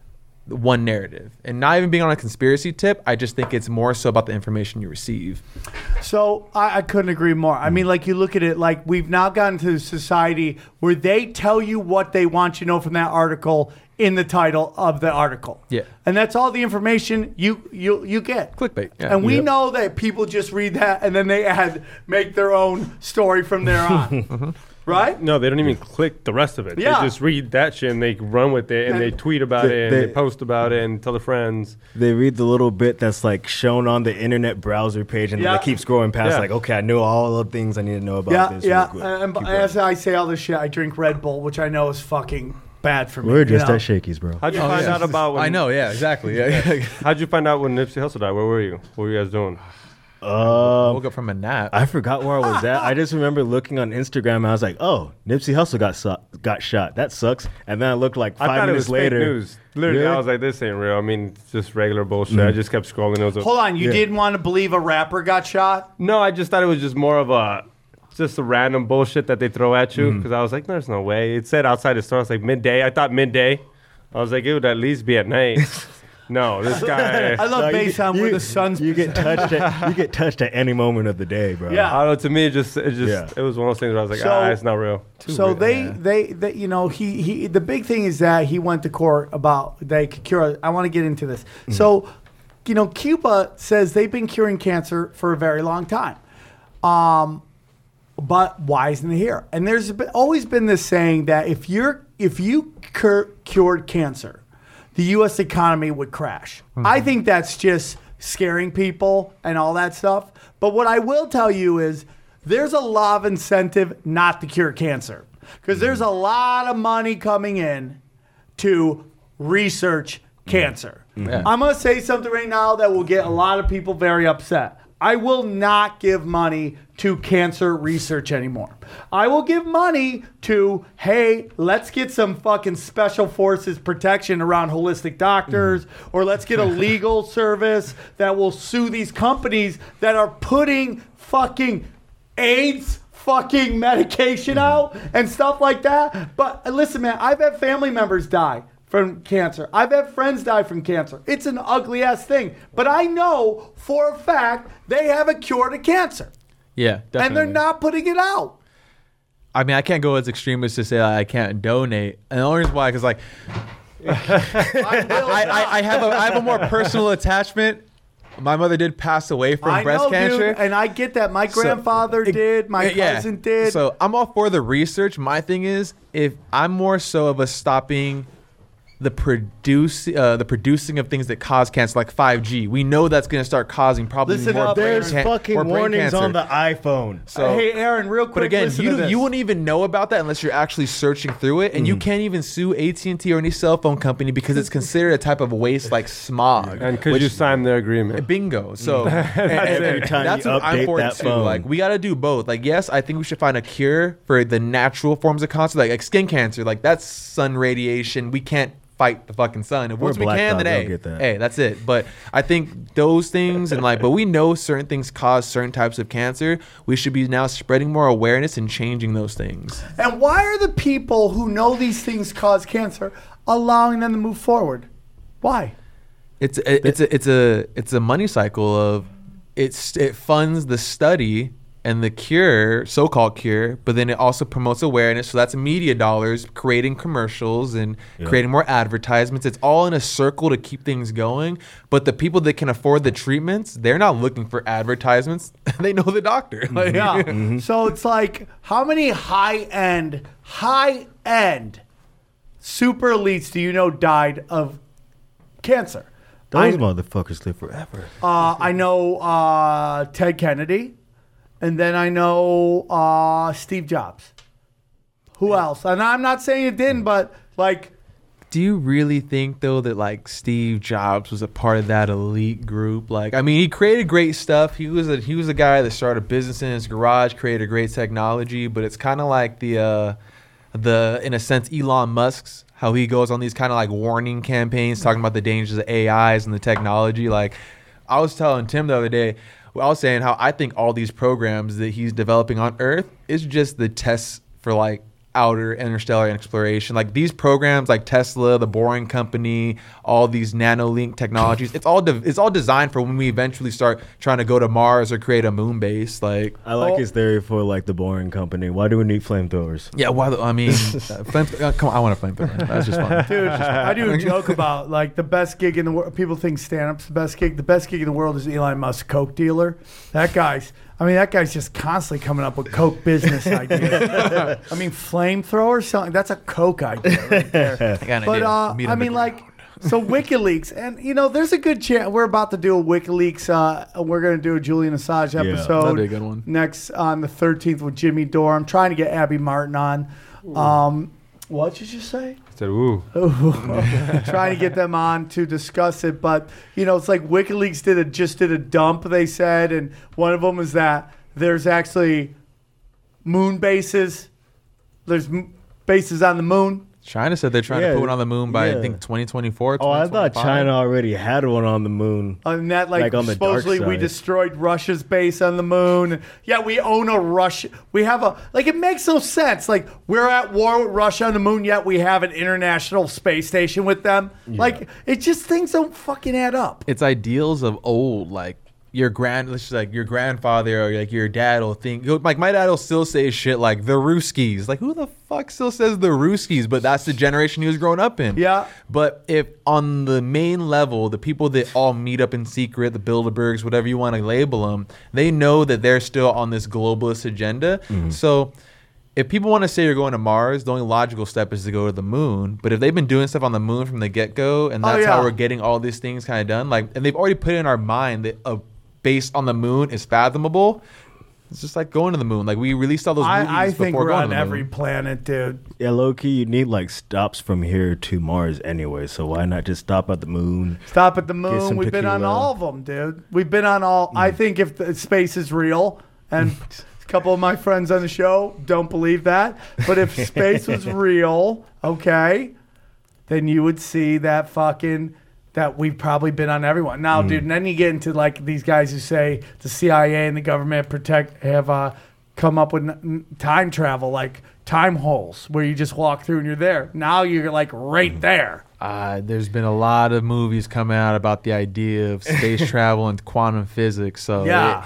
one narrative. And not even being on a conspiracy tip, I just think it's more so about the information you receive. So I couldn't agree more. I mean, like you look at it, like we've now gotten to a society where they tell you what they want you to know from that article in the title of the article. Yeah. And that's all the information you get. Clickbait. Yeah. And we know that people just read that and then they make their own story from there on. Right? No, they don't even click the rest of it. Yeah. They just read that shit and they run with it and they tweet about it and they post about it and tell their friends. They read the little bit that's like shown on the internet browser page, and then they keep scrolling past. Like, okay, I know all the things I need to know about this. Yeah, real quick. and Keep as going. I say all this shit, I drink Red Bull, which I know is fucking bad for me. We're just you know? at Shakey's, bro. How'd you find out about when I know, yeah, exactly. Yeah. How'd you find out when Nipsey Hussle died? Where were you? What were you guys doing? Woke up from a nap. I forgot where I was at. I just remember looking on Instagram and I was like, "Oh, Nipsey Hussle got shot. That sucks." And then I looked like 5 I thought minutes it was later. fake news. Literally, Really? I was like, "This ain't real." I mean, it's just regular bullshit. I just kept scrolling. It was Hold on, you didn't want to believe a rapper got shot? No, I just thought it was just more of a random bullshit that they throw at you. Because I was like, "There's no way." It said outside the store. It's like midday. I thought midday. I was like, it would at least be at night. No, this guy. I love bass on where the sun's. You get touched. You get touched at any moment of the day, bro. Yeah. I don't know. To me, it was one of those things where I was like, So- it's not real. So they you know he the big thing is that he went to court about they could cure. I want to get into this. So, you know, Cuba says they've been curing cancer for a very long time. But why isn't it here? And there's always been this saying that if you cured cancer, the U.S. economy would crash. I think that's just scaring people and all that stuff. But what I will tell you is there's a lot of incentive not to cure cancer because there's a lot of money coming in to research cancer. Yeah. I'm going to say something right now that will get a lot of people very upset. I will not give money to cancer research anymore. I will give money to, hey, let's get some fucking special forces protection around holistic doctors, or let's get a legal service that will sue these companies that are putting fucking AIDS fucking medication out and stuff like that. But listen, man, I've had family members die from cancer. I've had friends die from cancer. It's an ugly ass thing. But I know for a fact they have a cure to cancer. Yeah, definitely. And they're not putting it out. I mean, I can't go as extreme as to say I can't donate. And the only reason why, because like, I have a more personal attachment. My mother did pass away from breast cancer. Dude, and I get that. My grandfather did. My cousin did. So I'm all for the research. My thing is, if I'm more so of a stopping the producing of things that cause cancer, like 5G. We know that's going to start causing probably more brain there's fucking warnings cancer on the iPhone. So, hey, Aaron, real quick. But again, listen you to this. you wouldn't even know about that unless you're actually searching through it, and you can't even sue AT&T or any cell phone company because it's considered a type of waste like smog. And because you signed the agreement. Bingo. So Every time that's you what I'm update for that too. phone. Like we got to do both. Like yes, I think we should find a cure for the natural forms of cancer, like skin cancer. Like that's sun radiation. We can't fight the fucking sun. If once we Black can, Dog, then I'll hey, get that. hey, that's it. But I think those things and like, but we know certain things cause certain types of cancer. We should be now spreading more awareness and changing those things. And why are the people who know these things cause cancer allowing them to move forward? Why? It's a money cycle of it funds the study and the cure, so-called cure, but then it also promotes awareness. So that's media dollars, creating commercials and creating more advertisements. It's all in a circle to keep things going. But the people that can afford the treatments, they're not looking for advertisements. They know the doctor. Like, Yeah. So it's like, how many high-end super elites do you know died of cancer? Those motherfuckers live forever. I know Ted Kennedy. And then I know Steve Jobs. Who else? And I'm not saying it didn't, but like... Do you really think, though, that like Steve Jobs was a part of that elite group? Like, I mean, he created great stuff. He was a guy that started a business in his garage, created great technology. But it's kind of like the in a sense, Elon Musk's, how he goes on these kind of like warning campaigns talking about the dangers of AIs and the technology. Like, I was telling Tim the other day, I was saying how I think all these programs that he's developing on Earth is just the tests for like outer interstellar exploration. Like these programs like Tesla, the Boring Company, all these nanolink technologies, it's all designed for when we eventually start trying to go to Mars or create a moon base. Like I like his theory for like the Boring Company. Why do we need flamethrowers? Yeah, I mean, come on, I want a flamethrower. That's just fun. Dude, I do a joke about like the best gig in the world. People think stand-up's the best gig. The best gig in the world is Elon Musk, Coke dealer. That guy's just constantly coming up with Coke business ideas. I mean, flamethrower selling, that's a Coke idea right there. But I mean, like, so WikiLeaks, and you know, there's a good chance we're about to do a WikiLeaks. We're going to do a Julian Assange episode. That'd be a good one. Next on the 13th with Jimmy Dore. I'm trying to get Abby Martin on. What did you just say? I said, ooh. Trying to get them on to discuss it. But, you know, it's like WikiLeaks just did a dump, they said. And one of them is that there's actually moon bases. There's bases on the moon. China said they're trying to put one on the moon by, I think, 2024, Oh, I thought China already had one on the moon. And that, like on the dark supposedly we side. destroyed Russia's base on the moon. Yeah, we own a Russia. We have a, like, it makes no sense. Like, we're at war with Russia on the moon, yet we have an international space station with them. Like, it just, things don't fucking add up. It's ideals of old, like your grandfather or like your dad will think, like my dad will still say shit like the Ruskies. Like who the fuck still says the Ruskies? But that's the generation he was growing up in. Yeah. But if on the main level, the people that all meet up in secret, the Bilderbergs, whatever you want to label them, they know that they're still on this globalist agenda. So if people want to say you're going to Mars, the only logical step is to go to the moon. But if they've been doing stuff on the moon from the get-go, and that's how we're getting all these things kind of done, like, and they've already put in our mind that a base on the moon is fathomable. It's just like going to the moon. Like we released all those movies I think before we're going on to the every moon. planet, dude. Yeah, low-key, you need like stops from here to Mars anyway. So why not just stop at the moon? Stop at the moon. some We've been on tequila. all of them, dude. We've been on all. I think if the space is real, and a couple of my friends on the show don't believe that, but if space was real, okay, then you would see that that we've probably been on everyone. Now, dude, and then you get into like these guys who say the CIA and the government have come up with time travel, like time holes where you just walk through and you're there. Now you're like right there. There's been a lot of movies coming out about the idea of space travel and quantum physics. So Yeah.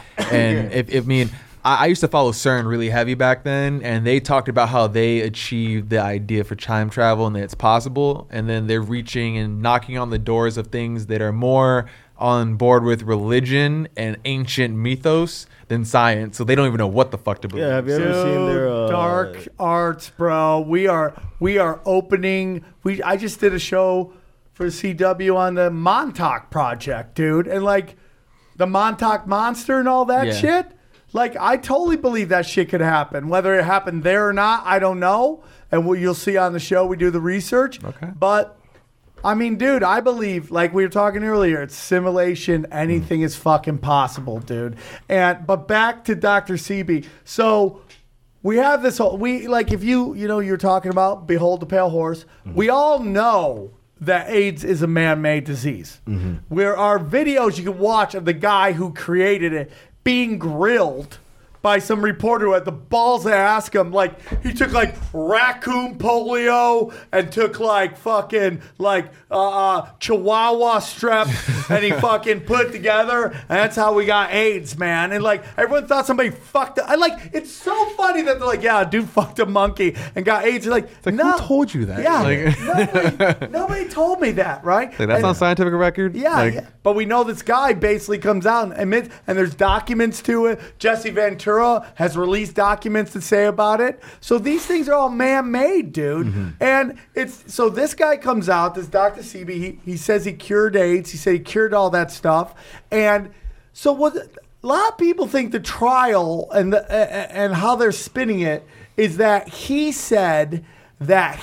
I used to follow CERN really heavy back then, and they talked about how they achieved the idea for time travel and that it's possible. And then they're reaching and knocking on the doors of things that are more on board with religion and ancient mythos than science. So they don't even know what the fuck to believe. Yeah, have you ever seen their Dark Arts, bro? We are opening. I just did a show for CW on the Montauk Project, dude, and like the Montauk Monster and all that shit. Like, I totally believe that shit could happen. Whether it happened there or not, I don't know. And you'll see on the show, we do the research. Okay. But, I mean, dude, I believe, like we were talking earlier, it's simulation. Anything is fucking possible, dude. But back to Dr. Sebi. So, we have this whole, if you're talking about Behold the Pale Horse, we all know that AIDS is a man-made disease. Where our videos you can watch of the guy who created it being grilled by some reporter who had the balls to ask him, like, he took like raccoon polio and took like fucking like chihuahua strep and he fucking put it together, and that's how we got AIDS, man. And like everyone thought somebody fucked it. It's so funny that they're like, yeah, a dude fucked a monkey and got AIDS. It's like who told you that? Yeah, nobody told me that, right? Like, that's on scientific record? Yeah, but we know this guy basically comes out and admits, and there's documents to it. Jesse Ventura has released documents to say about it. So these things are all man-made, dude. And so this guy comes out, this Dr. Sebi, he says he cured AIDS. He said he cured all that stuff. And so a lot of people think the trial and how they're spinning it is that he said that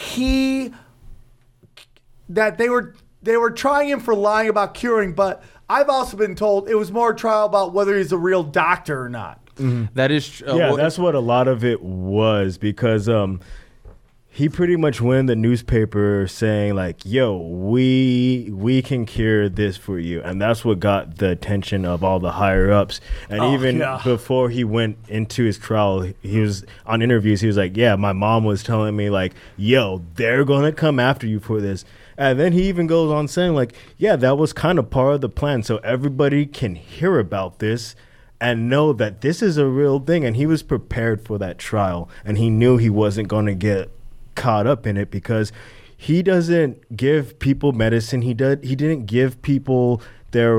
they were trying him for lying about curing, but I've also been told it was more a trial about whether he's a real doctor or not. That is that's what a lot of it was, because he pretty much went in the newspaper saying like, yo, we can cure this for you. And that's what got the attention of all the higher ups. And before he went into his trial, he was on interviews, he was like, yeah, my mom was telling me like, yo, they're gonna come after you for this. And then he even goes on saying like, yeah, that was kind of part of the plan, so everybody can hear about this and know that this is a real thing. And he was prepared for that trial, and he knew he wasn't going to get caught up in it, because he doesn't give people medicine. He didn't give people their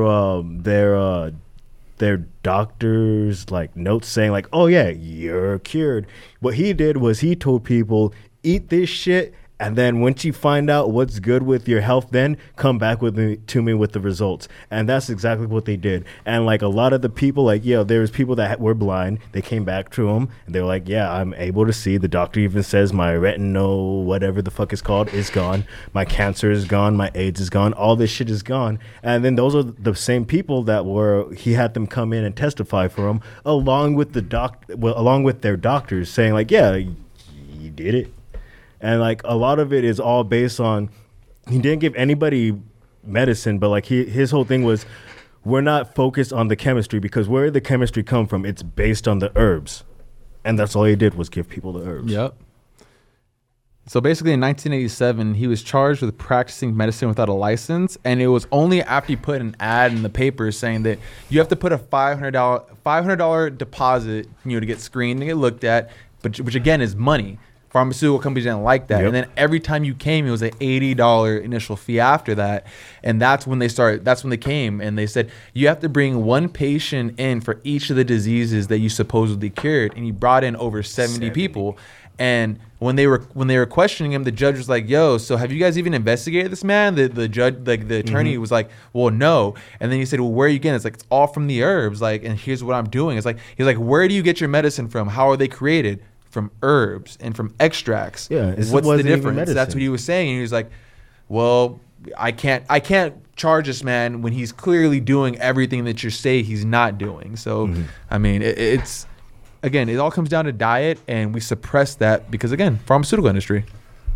doctors like notes saying like, oh yeah, you're cured. What he did was he told people, eat this shit, and then once you find out what's good with your health, then come back to me with the results. And that's exactly what they did. And like a lot of the people, like, there was people that were blind. They came back to him and they were like, yeah, I'm able to see. The doctor even says my retinal, whatever the fuck it's called, is gone. My cancer is gone. My AIDS is gone. All this shit is gone. And then those are the same people that he had them come in and testify for him, along with along with their doctors saying like, yeah, you did it. And like a lot of it is all based on, he didn't give anybody medicine, but like his whole thing was, we're not focused on the chemistry, because where did the chemistry come from? It's based on the herbs. And that's all he did, was give people the herbs. Yep. So basically in 1987, he was charged with practicing medicine without a license. And it was only after he put an ad in the paper saying that you have to put a $500 deposit, to get screened and get looked at, which again is money. Pharmaceutical companies didn't like that. Yep. And then every time you came, it was an $80 initial fee after that. And that's when they came and they said, you have to bring one patient in for each of the diseases that you supposedly cured. And he brought in over 70 people. And when they were questioning him, the judge was like, yo, so have you guys even investigated this man? The judge, like the attorney was like, well, no. And then he said, well, where are you getting it? It's like, it's all from the herbs. Like, and here's what I'm doing. It's like, he's like, where do you get your medicine from? How are they created? From herbs and from extracts. Yeah, what's the difference? That's what he was saying. And he was like, well, I can't charge this man when he's clearly doing everything that you say he's not doing. So, I mean, it all comes down to diet, and we suppress that because, again, pharmaceutical industry.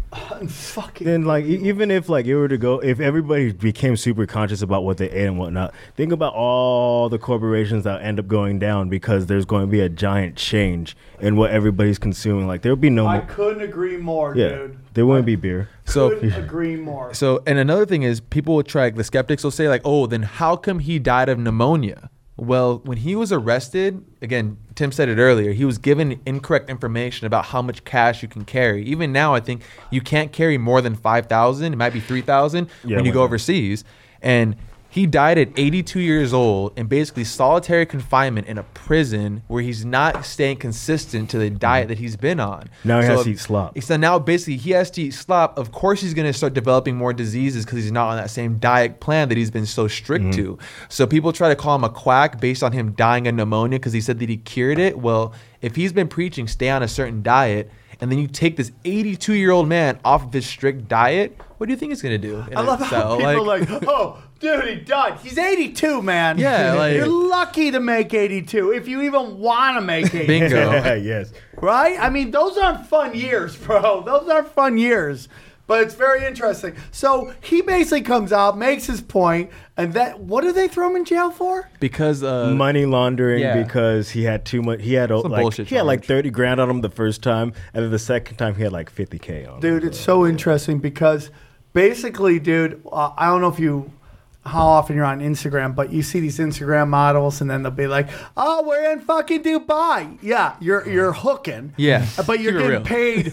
Fucking. Then like even if like it were to go, if everybody became super conscious about what they ate and whatnot, think about all the corporations that end up going down because there's going to be a giant change in what everybody's consuming. Like there would be no I more. couldn't agree more, Yeah, dude. there wouldn't be beer. So Couldn't agree more. So, and another thing is, people will try. The skeptics will say, like, "Oh, then how come he died of pneumonia?" Well, when he was arrested, again, Tim said it earlier, he was given incorrect information about how much cash you can carry. Even now, I think you can't carry more than 5,000. It might be 3,000 when you go overseas. And he died at 82 years old in basically solitary confinement in a prison where he's not staying consistent to the diet that he's been on. Now he has to eat slop. So now basically he has to eat slop. Of course he's going to start developing more diseases because he's not on that same diet plan that he's been so strict to. So people try to call him a quack based on him dying of pneumonia because he said that he cured it. Well, if he's been preaching stay on a certain diet and then you take this 82-year-old man off of his strict diet, what do you think he's going to do? I love how people are like, oh, dude, he died. He's 82, man. Yeah, like- you're lucky to make 82 if you even want to make 82. Bingo. Yes. Right? I mean, those aren't fun years, bro. Those aren't fun years. But it's very interesting. So he basically comes out, makes his point, and that what do they throw him in jail for? Because Money laundering yeah. because he had too much. He had Some like bullshit he had like charge. 30 grand on him the first time, and then the second time he had like 50K on him. Dude, it's so interesting because basically, dude, I don't know if you how often you're on Instagram, but you see these Instagram models, and then they'll be like, "Oh, we're in fucking Dubai." Yeah, you're hooking. Yeah, but you're keep it getting real. paid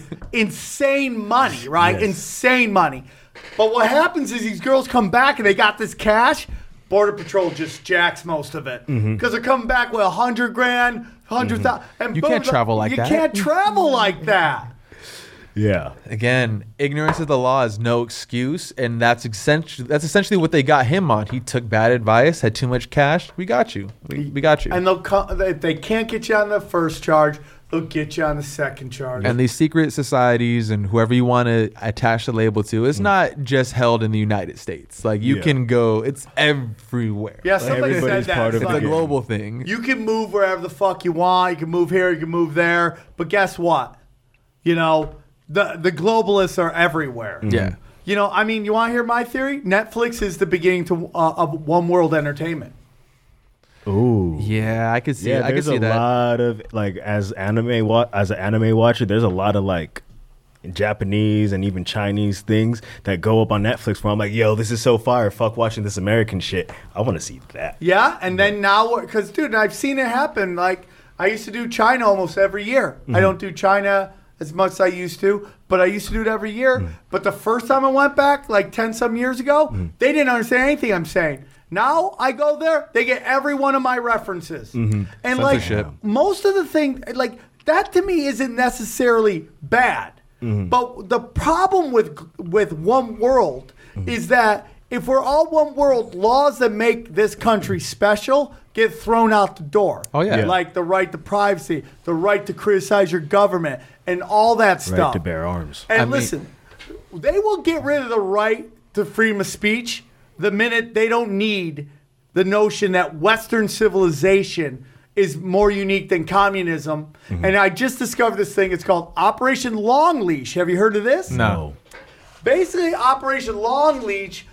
insane money, right? Yes. Insane money. But what happens is these girls come back and they got this cash. Border Patrol just jacks most of it because they're coming back with 100 grand, 100,000. And You boom, can't travel like that. You can't travel like that. Yeah. Again, ignorance of the law is no excuse, and that's essentially what they got him on. He took bad advice, had too much cash. We got you. We got you. And if they can't get you on the first charge, they'll get you on the second charge. And these secret societies and whoever you want to attach the label to, it's not just held in the United States. Like you Yeah. can go, it's everywhere. Yeah, somebody said everybody's that. part of It's It's it. a like, global thing. you can move wherever the fuck you want. You can move here. You can move there. But guess what? You know, the globalists are everywhere. Yeah. You know, I mean, you want to hear my theory? Netflix is the beginning of one world entertainment. Ooh. Yeah, I could see. Yeah, I could there's see a that. lot of like as an anime watcher, there's a lot of like Japanese and even Chinese things that go up on Netflix where I'm like, yo, this is so fire. Fuck watching this American shit. I want to see that. Yeah, and then now, because, dude, I've seen it happen. Like, I used to do China almost every year. I don't do China as much as I used to, but I used to do it every year. But the first time I went back, like 10-some years ago, they didn't understand anything I'm saying. Now I go there, they get every one of my references. And Censorship. like, most of the thing, like, that to me isn't necessarily bad. But the problem with one world is that if we're all one world, laws that make this country special get thrown out the door. Oh, yeah. Yeah. Like the right to privacy, the right to criticize your government, and all that Right stuff. to bear arms. And I mean- listen, they will get rid of the right to freedom of speech the minute they don't need the notion that Western civilization is more unique than communism. And I just discovered this thing. It's called Operation Long Leash. Have you heard of this? No. Basically, Operation Long Leash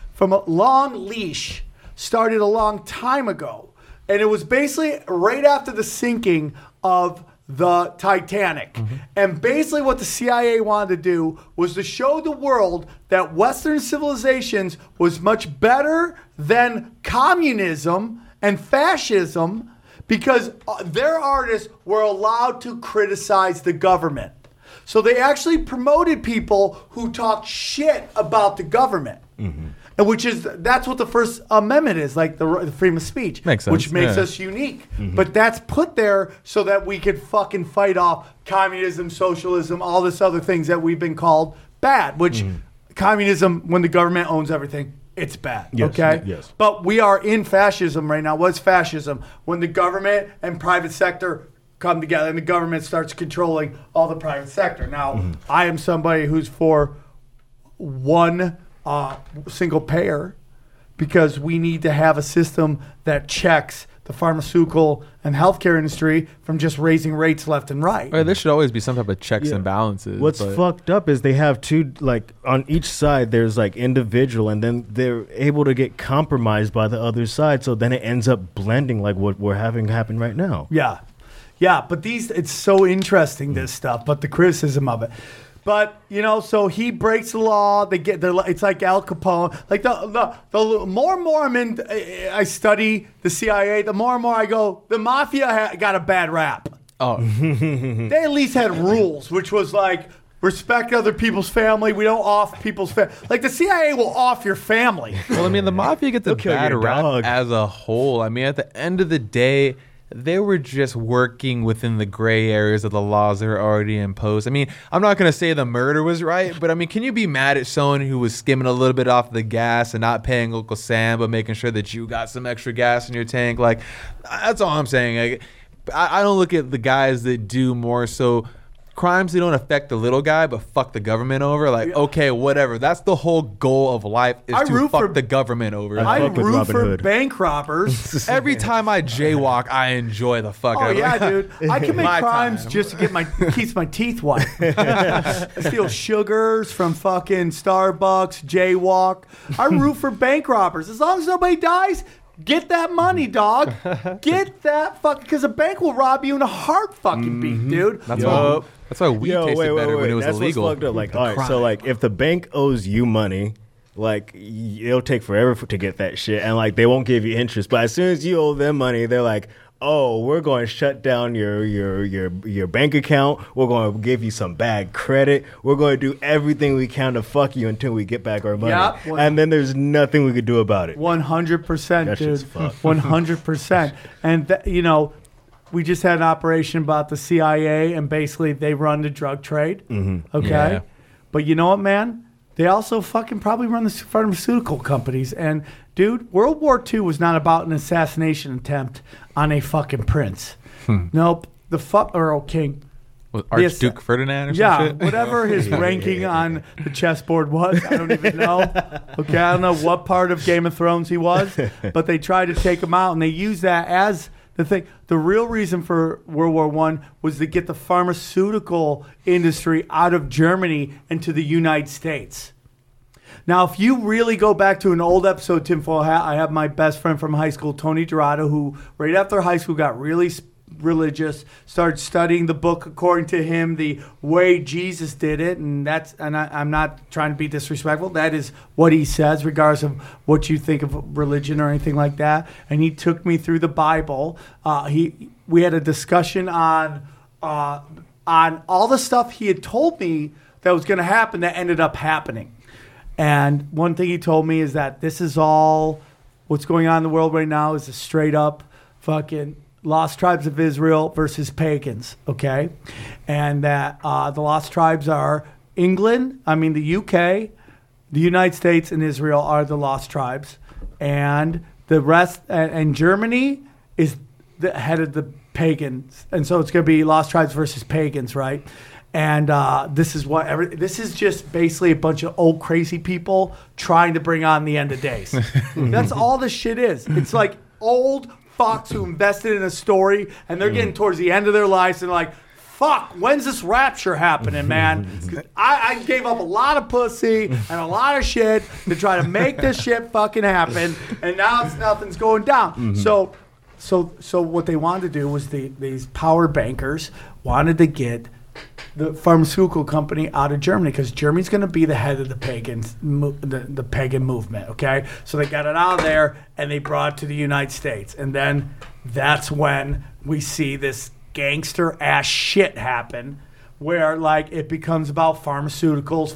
started a long time ago. And it was basically right after the sinking of the Titanic. And basically what the CIA wanted to do was to show the world that Western civilizations was much better than communism and fascism because their artists were allowed to criticize the government. So they actually promoted people who talked shit about the government. And that's what the First Amendment is, like the freedom of speech. Makes sense, Which makes yeah. us unique. But that's put there so that we could fucking fight off communism, socialism, all this other things that we've been called bad, which communism, when the government owns everything, it's bad. Yes, okay? yes. But we are in fascism right now. What's fascism? When the government and private sector come together and the government starts controlling all the private sector. Now, I am somebody who's for one single payer because we need to have a system that checks the pharmaceutical and healthcare industry from just raising rates left and right. There should always be some type of checks Yeah. and balances. What's but- fucked up is they have two, like, on each side there's like individual, and then they're able to get compromised by the other side, so then it ends up blending like what we're having happen right now. Yeah. Yeah, but it's so interesting, this stuff, but the criticism of it. But, so he breaks the law. It's like Al Capone. Like the more and more I study the CIA, the more and more I go, the mafia got a bad rap. Oh, They at least had rules, which was like, respect other people's family. We don't off people's family. Like the CIA will off your family. well, I mean, the mafia gets a They'll kill bad your rap dog. as a whole. I mean, at the end of the day, they were just working within the gray areas of the laws that are already imposed. I mean, I'm not going to say the murder was right, but I mean, can you be mad at someone who was skimming a little bit off the gas and not paying Uncle Sam, but making sure that you got some extra gas in your tank? Like, that's all I'm saying. Like, I don't look at the guys that do more so crimes that don't affect the little guy, but fuck the government over. Like, okay, whatever. That's the whole goal of life, is to fuck the government over. I fuck with root Robin for Hood. bank robbers. Every time I jaywalk, I enjoy the fuck out Oh of it. yeah, dude! I commit My crimes time. just to get keeps my teeth white. I steal sugars from fucking Starbucks, jaywalk. I root for bank robbers. As long as nobody dies, get that money, dog. Get that fuck, because a bank will rob you in a heart fucking beat, dude. That's why weed tasted better when it was That's illegal. what's fucked up. Like, all right, so like if the bank owes you money, like it'll take forever to get that shit, and like they won't give you interest. But as soon as you owe them money, they're like, oh, we're going to shut down your bank account. We're going to give you some bad credit. We're going to do everything we can to fuck you until we get back our money. Yep. And then there's nothing we could do about it. 100%, That shit's dude. fucked. 100%. And we just had an operation about the CIA, and basically they run the drug trade. Okay, Yeah. but you know what, man? They also fucking probably run the pharmaceutical companies. And dude, World War II was not about an assassination attempt on a fucking prince. Nope, or king. Was Yes. Archduke Ferdinand or some Yeah, shit? whatever his ranking on the chessboard was, I don't even know. Okay, I don't know what part of Game of Thrones he was, but they tried to take him out, and they used that as the thing. The real reason for World War I was to get the pharmaceutical industry out of Germany into the United States. Now, if you really go back to an old episode, Tinfoil Hat, I have my best friend from high school, Tony Dorado, who right after high school got really religious, started studying the book according to him, the way Jesus did it, and I'm not trying to be disrespectful. That is what he says, regardless of what you think of religion or anything like that. And he took me through the Bible. We had a discussion on all the stuff he had told me that was going to happen that ended up happening. And one thing he told me is that this is all what's going on in the world right now is a straight up fucking lost tribes of Israel versus pagans, okay? And that the lost tribes are the UK, the United States, and Israel are the lost tribes. And the rest, and Germany is the head of the pagans. And so it's going to be lost tribes versus pagans, right? And this is just basically a bunch of old crazy people trying to bring on the end of days. That's all this shit is. It's like old fucks who invested in a story, and they're getting towards the end of their lives, and like, fuck, when's this rapture happening, man? 'Cause I gave up a lot of pussy and a lot of shit to try to make this shit fucking happen, and now nothing's going down. So what they wanted to do was these power bankers wanted to get the pharmaceutical company out of Germany, because Germany's going to be the head of the the pagan movement, okay? So they got it out of there, and they brought it to the United States. And then that's when we see this gangster-ass shit happen, where, like, it becomes about pharmaceuticals,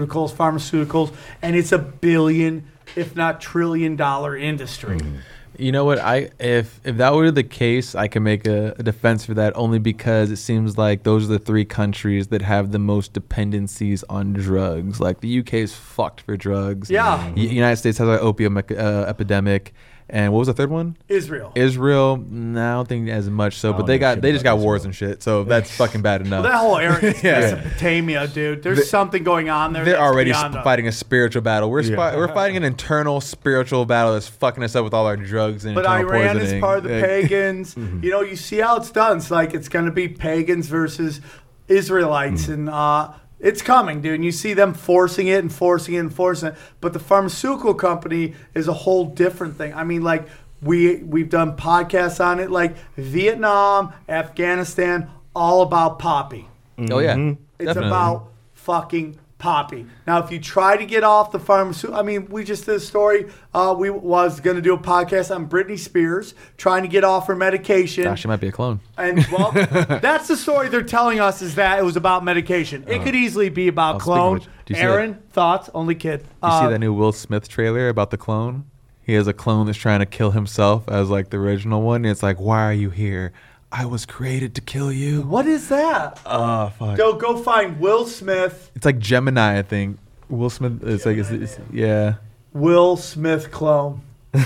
and it's a billion, if not trillion-dollar industry. You know what? If that were the case, I can make a defense for that, only because it seems like those are the three countries that have the most dependencies on drugs. Like the UK is fucked for drugs. Yeah. United States has an opium epidemic, And what was the third one? Israel. Israel, no, I don't think as much so, but they just got wars and shit, so that's fucking bad enough. That whole area is Yeah. Mesopotamia, dude. There's something going on there. They're that's already beyond us. fighting a spiritual battle. We're fighting an internal spiritual battle that's fucking us up with all our drugs and But internal Iran poisoning. is part of the Yeah. pagans. You know, you see how it's done. It's like it's going to be pagans versus Israelites, and it's coming, dude. And you see them forcing it and forcing it and forcing it. But the pharmaceutical company is a whole different thing. I mean, like we've done podcasts on it, like Vietnam, Afghanistan, all about poppy. Oh yeah, It's definitely. about fucking poppy. Now, if you try to get off the pharmaceutical, I mean, we just did a story. We was going to do a podcast on Britney Spears trying to get off her medication. Gosh, she might be a clone. And, well, that's the story they're telling us, is that it was about medication. It could easily be about speaking of clone. which, do you see Aaron, thoughts? Only kid. You see that new Will Smith trailer about the clone? He has a clone that's trying to kill himself as like the original one. It's like, why are you here? I was created to kill you. What is that? Oh fuck. Go find Will Smith. It's like Gemini, I think. Will Smith. It's like it's yeah. Will Smith clone.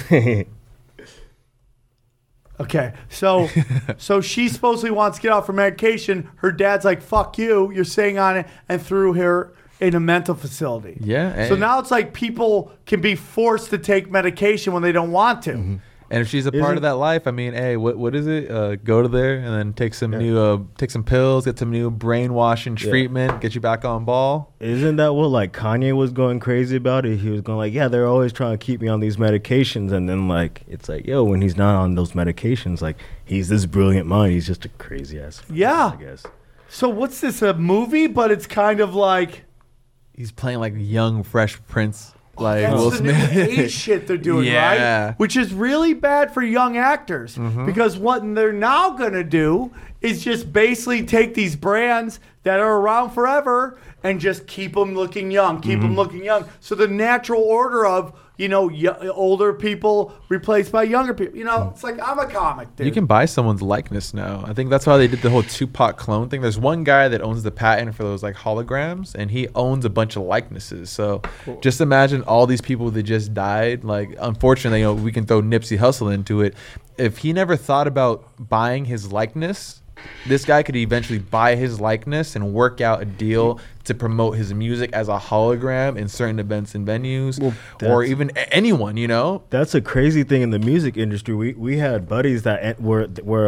Okay, so she supposedly wants to get off her medication. Her dad's like, "Fuck you! You're staying on it," and threw her in a mental facility. Yeah. So now it's like people can be forced to take medication when they don't want to. Mm-hmm. And if she's a part of that life, I mean, hey, what is it? Go to there and then take some new take some pills, get some new brainwashing treatment, get you back on ball. Isn't that what like Kanye was going crazy about it? He was going like, yeah, they're always trying to keep me on these medications, and then like it's like, yo, when he's not on those medications, like he's this brilliant mind, he's just a crazy ass. Yeah. I guess. So what's this, a movie? But it's kind of like He's playing like young Fresh Prince, like that's Will the new Smith. age shit they're doing, Yeah. right? Which is really bad for young actors, because what they're now gonna do is just basically take these brands that are around forever and just keep them looking young, keep them looking young. So the natural order of, you know, older people replaced by younger people. You know, it's like, I'm a comic, dude. You can buy someone's likeness now. I think that's why they did the whole Tupac clone thing. There's one guy that owns the patent for those like holograms, and he owns a bunch of likenesses. So just imagine all these people that just died. Like, unfortunately, you know, we can throw Nipsey Hussle into it. If he never thought about buying his likeness, this guy could eventually buy his likeness and work out a deal to promote his music as a hologram in certain events and venues, or even anyone, you know? That's a crazy thing in the music industry. We had buddies that were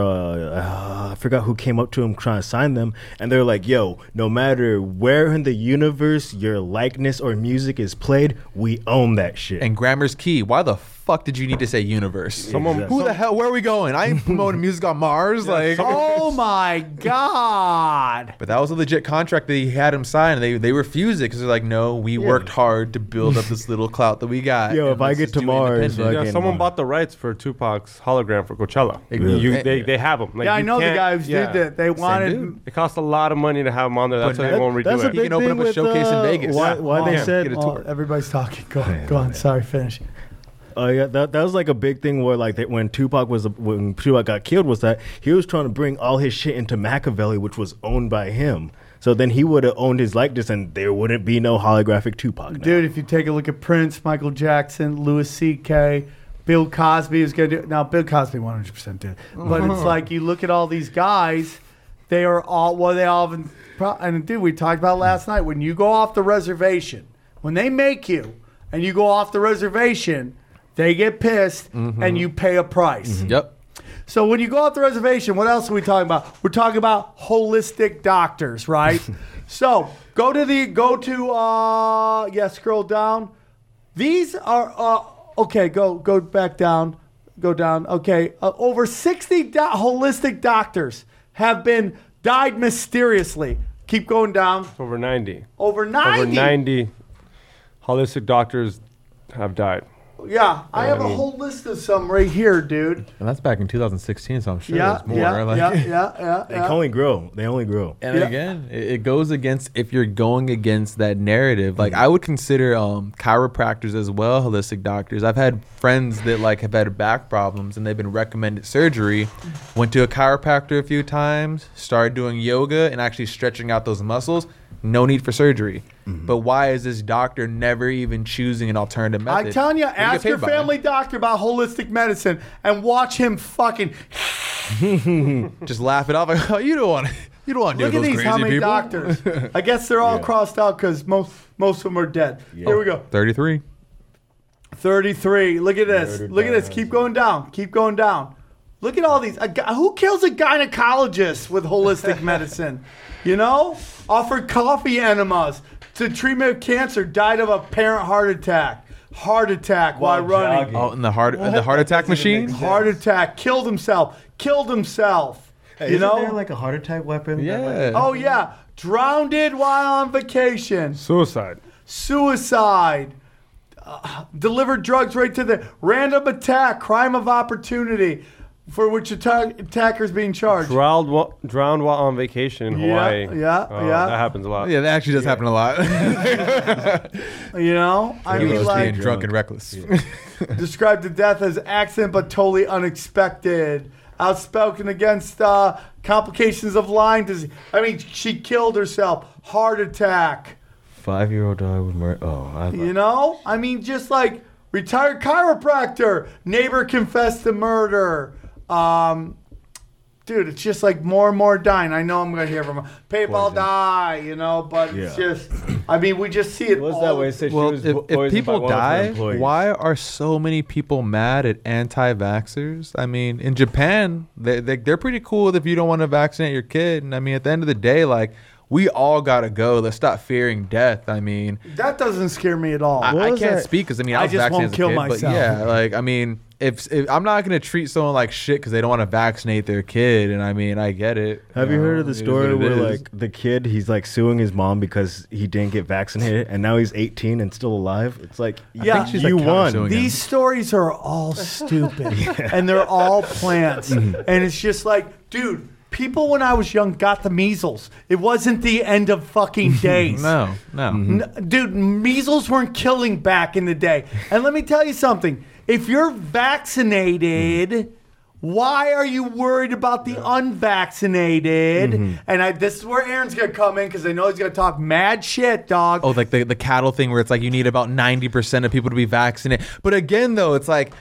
I forgot who came up to him trying to sign them, and they're like, yo, no matter where in the universe your likeness or music is played, we own that shit. And grammar's key. Why the fuck did you need to say universe? Who the hell? Where are we going? I ain't promoting music on Mars. Oh my God. But that was a legit contract that he had him sign, and they refused it because they're like, no, we worked hard to build up this little clout that we got. Yo, and if I let's get just to do Mars, independent. like, Yeah, someone bought the rights for Tupac's hologram for Coachella. Really? They have them. Like, Yeah, I you know the can't- guys yeah. did that. They wanted. dude. It costs a lot of money to have them on there. That's But why they won't redo That's a it. big can open thing up a with, showcase in Vegas. Why Yeah. they Yeah. said Get a Oh, tour. everybody's talking. Go on. Sorry, finish. Oh yeah, that was like a big thing where like when Tupac got killed, was that he was trying to bring all his shit into Machiavelli, which was owned by him. So then he would have owned his likeness, and there wouldn't be no holographic Tupac now. Dude, if you take a look at Prince, Michael Jackson, Louis C.K., Bill Cosby is going to do. Now, Bill Cosby 100% did. But it's like you look at all these guys, they are all, well, they all have, and dude, we talked about last night, when you go off the reservation, when they make you and you go off the reservation, they get pissed and you pay a price. Yep. So when you go off the reservation, what else are we talking about? We're talking about holistic doctors, right? So go to scroll down. These are okay. Go back down. Go down. Okay, over 60 holistic doctors have died mysteriously. Keep going down. Over 90. Over 90. Over 90 holistic doctors have died. Yeah, I have a whole list of some right here, dude. And that's back in 2016, so I'm sure Yeah, there's more. yeah. They only grow. And Yeah. again, it goes against, if you're going against that narrative, like I would consider chiropractors as well holistic doctors. I've had friends that like have had back problems and they've been recommended surgery, went to a chiropractor a few times, started doing yoga and actually stretching out those muscles. no need for surgery. But why is this doctor never even choosing an alternative method? I'm telling you, They get ask your paid by it. family doctor about holistic medicine and watch him fucking Just laugh it off. Like, oh, you don't want to look deal at with those these. crazy How many people. doctors? I guess they're all crossed out because most of them are dead. Here we go. 33. 33. Look at this. Look at this. Keep going down. Keep going down. Look at all these. Who kills a gynecologist with holistic medicine? You know? Offered coffee enemas to treatment of cancer. Died of apparent heart attack. Heart attack while running. jogging. Oh, in the heart attack machine? Heart attack. Killed himself. Hey, You isn't know? there like a heart attack weapon? Yeah. Oh, yeah. Drowned while on vacation. Suicide. Suicide. Delivered drugs right to the random attack. Crime of opportunity for which attacker's being charged. Drowned while on vacation in Hawaii. yeah. That happens a lot. Yeah, that actually does happen a lot. You know? I mean, Being like, drunk and reckless. described the death as accident but totally unexpected. Outspoken against complications of Lyme disease. I mean, she killed herself. Heart attack. 5-year-old died with murder. You know? I mean, just like retired chiropractor. Neighbor confessed to murder. Dude, it's just like more and more dying. I know I'm going to hear from PayPal die, you know, but it's just, I mean, we just see it What's all. that way? Said Well, she was if poisoned by people one of her die, employees. why are so many people mad at anti-vaxxers? I mean, in Japan, they're pretty cool if you don't want to vaccinate your kid. And I mean, at the end of the day, like, we all got to go. Let's stop fearing death. I mean, That doesn't scare me at all. I was can't that? speak because, I mean, I I was just vaccinated won't as a kill kid, myself. But yeah, like, I mean, if I'm not going to treat someone like shit because they don't want to vaccinate their kid. And I mean, I get it. Have you heard of the It is story what it where is. like the kid, he's like suing his mom because he didn't get vaccinated, and now he's 18 and still alive? It's like, Yeah, think she's, you like, won. countersuing These stories are all stupid, and they're all plants. And it's just like, dude, people when I was young got the measles. It wasn't the end of fucking days. No. Dude, measles weren't killing back in the day. And let me tell you something. If you're vaccinated, why are you worried about the unvaccinated? And this is where Aaron's going to come in because I know he's going to talk mad shit, dog. Oh, like the cattle thing where it's like you need about 90% of people to be vaccinated. But again, though, it's like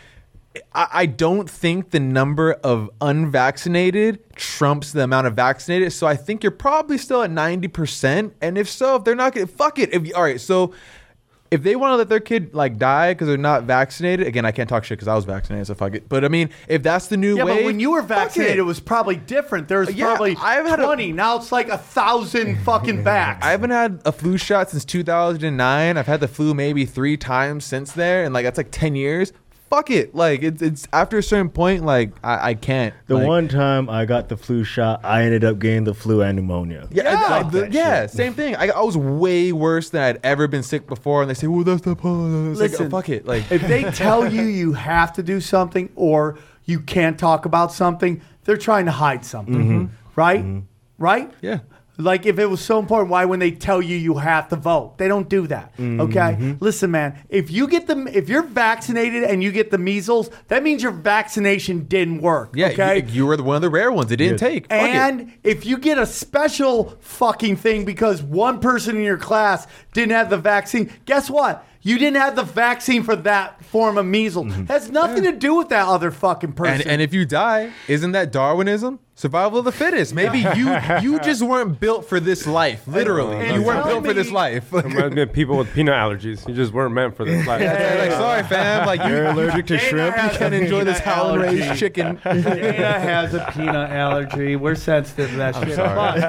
I don't think the number of unvaccinated trumps the amount of vaccinated. So I think you're probably still at 90%. And if so, if they're not going to, fuck it. All right, so if they want to let their kid like die because they're not vaccinated, again, I can't talk shit because I was vaccinated, so fuck it. But I mean, if that's the new Yeah, way, but when you were fuck vaccinated, it. it was probably different. There was Yeah, probably I've had 20. Now it's like 1,000 fucking vax. I haven't had a flu shot since 2009. I've had the flu maybe 3 times since there, and like that's like 10 years. Fuck it. Like it's after a certain point, like I can't. The like, one time I got the flu shot, I ended up getting the flu and pneumonia. Yeah, same thing. I was way worse than I'd ever been sick before, and they say, "Well, that's the problem." It's like, Listen, oh, fuck it. Like if they tell you you have to do something or you can't talk about something, they're trying to hide something, right? Right? yeah. Like if it was so important, why when they tell you you have to vote? They don't do that. Okay? Listen, man, if you're vaccinated and you get the measles, that means your vaccination didn't work. Yeah, okay? you were one of the rare ones. It didn't take. Fuck it. And if you get a special fucking thing because one person in your class didn't have the vaccine, guess what? You didn't have the vaccine for that form of measles. Has nothing to do with that other fucking person. And if you die, isn't that Darwinism? Survival of the fittest. Maybe you just weren't built for this life. Literally, And you weren't tell built for this me- life. Reminds me of people with peanut allergies. You just weren't meant for this life. Like, sorry, fam. Like You're you allergic to Dana shrimp? has You can't a enjoy this peanut Howlin' allergy. Raised chicken. Dana has a peanut allergy. We're sensitive to that shit.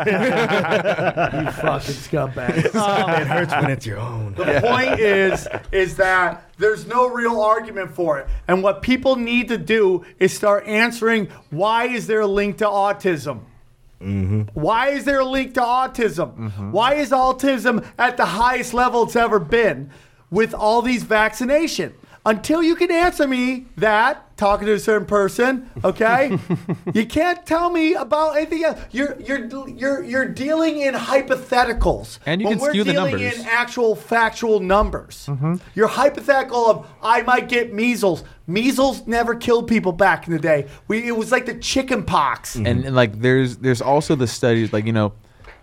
But you fucking scumbag. It hurts when it's your own. The point is that there's no real argument for it. And what people need to do is start answering, why is there a link to autism? Why is there a link to autism? Why is autism at the highest level it's ever been with all these vaccinations? Until you can answer me that, talking to a certain person, okay, you can't tell me about anything else. You're dealing in hypotheticals, And you when can skew the we're numbers. dealing in actual factual numbers. Your hypothetical of I might get measles. Measles never killed people back in the day. It was like the chicken pox. And like there's also the studies, like, you know,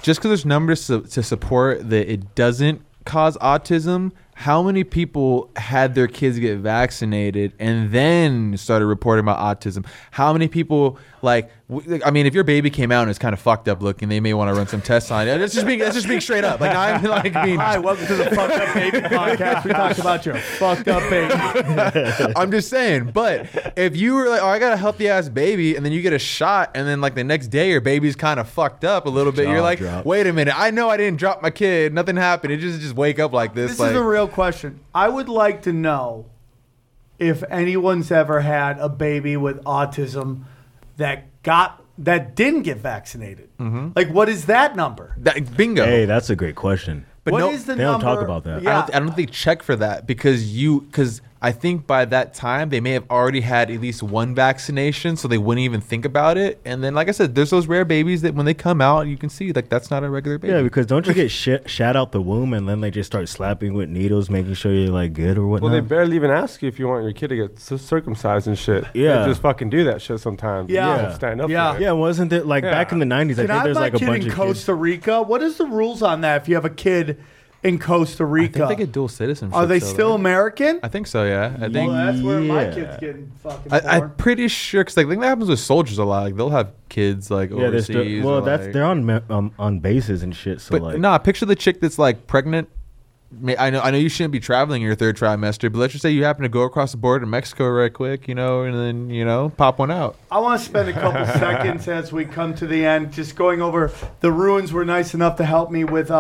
just because there's numbers to support that it doesn't cause autism, how many people had their kids get vaccinated and then started reporting about autism? How many people, like, I mean, if your baby came out and it's kind of fucked up looking, they may want to run some tests on it. That's just being straight up. Like, I'm like, I mean, Hi, welcome to the Fucked Up Baby podcast. We talked about your fucked up baby. I'm just saying. But if you were like, oh, I got a healthy ass baby, and then you get a shot, and then like the next day your baby's kind of fucked up a little bit, you're like, wait a minute, I know I didn't drop my kid, nothing happened. It just wake up like this. This like, is a real question. I would like to know if anyone's ever had a baby with autism that didn't get vaccinated. Like, what is that number? Bingo. Hey, that's a great question. But What no, is the they don't number? talk about that. Yeah. I don't think they check for that because I think by that time they may have already had at least one vaccination, so they wouldn't even think about it. And then, like I said, there's those rare babies that when they come out, you can see like that's not a regular baby. Yeah, because don't you get shat out the womb and then they just start slapping with needles, making sure you're like good or whatnot? Well, they barely even ask you if you want your kid to get circumcised and shit. Yeah. They just fucking do that shit sometimes. Yeah. You don't stand up Yeah. for it. Yeah, wasn't it like back in the 90s? I Can think I there's have like my a kid bunch in of kids. Costa Rica? What is the rules on that if you have a kid in Costa Rica? I think they get dual citizenship. Are they so, still right? American? I think so. Yeah, I think. Well, that's where my Yeah. kid's getting fucking I'm born. pretty sure because I think that happens with soldiers a lot. Like they'll have kids like Yeah, overseas. or, like- they're on bases and shit. So But like, nah, picture the chick that's like pregnant. I know you shouldn't be traveling your third trimester, but let's just say you happen to go across the border to Mexico right quick, and then pop one out. I want to spend a couple seconds as we come to the end, just going over the ruins. Were nice enough to help me with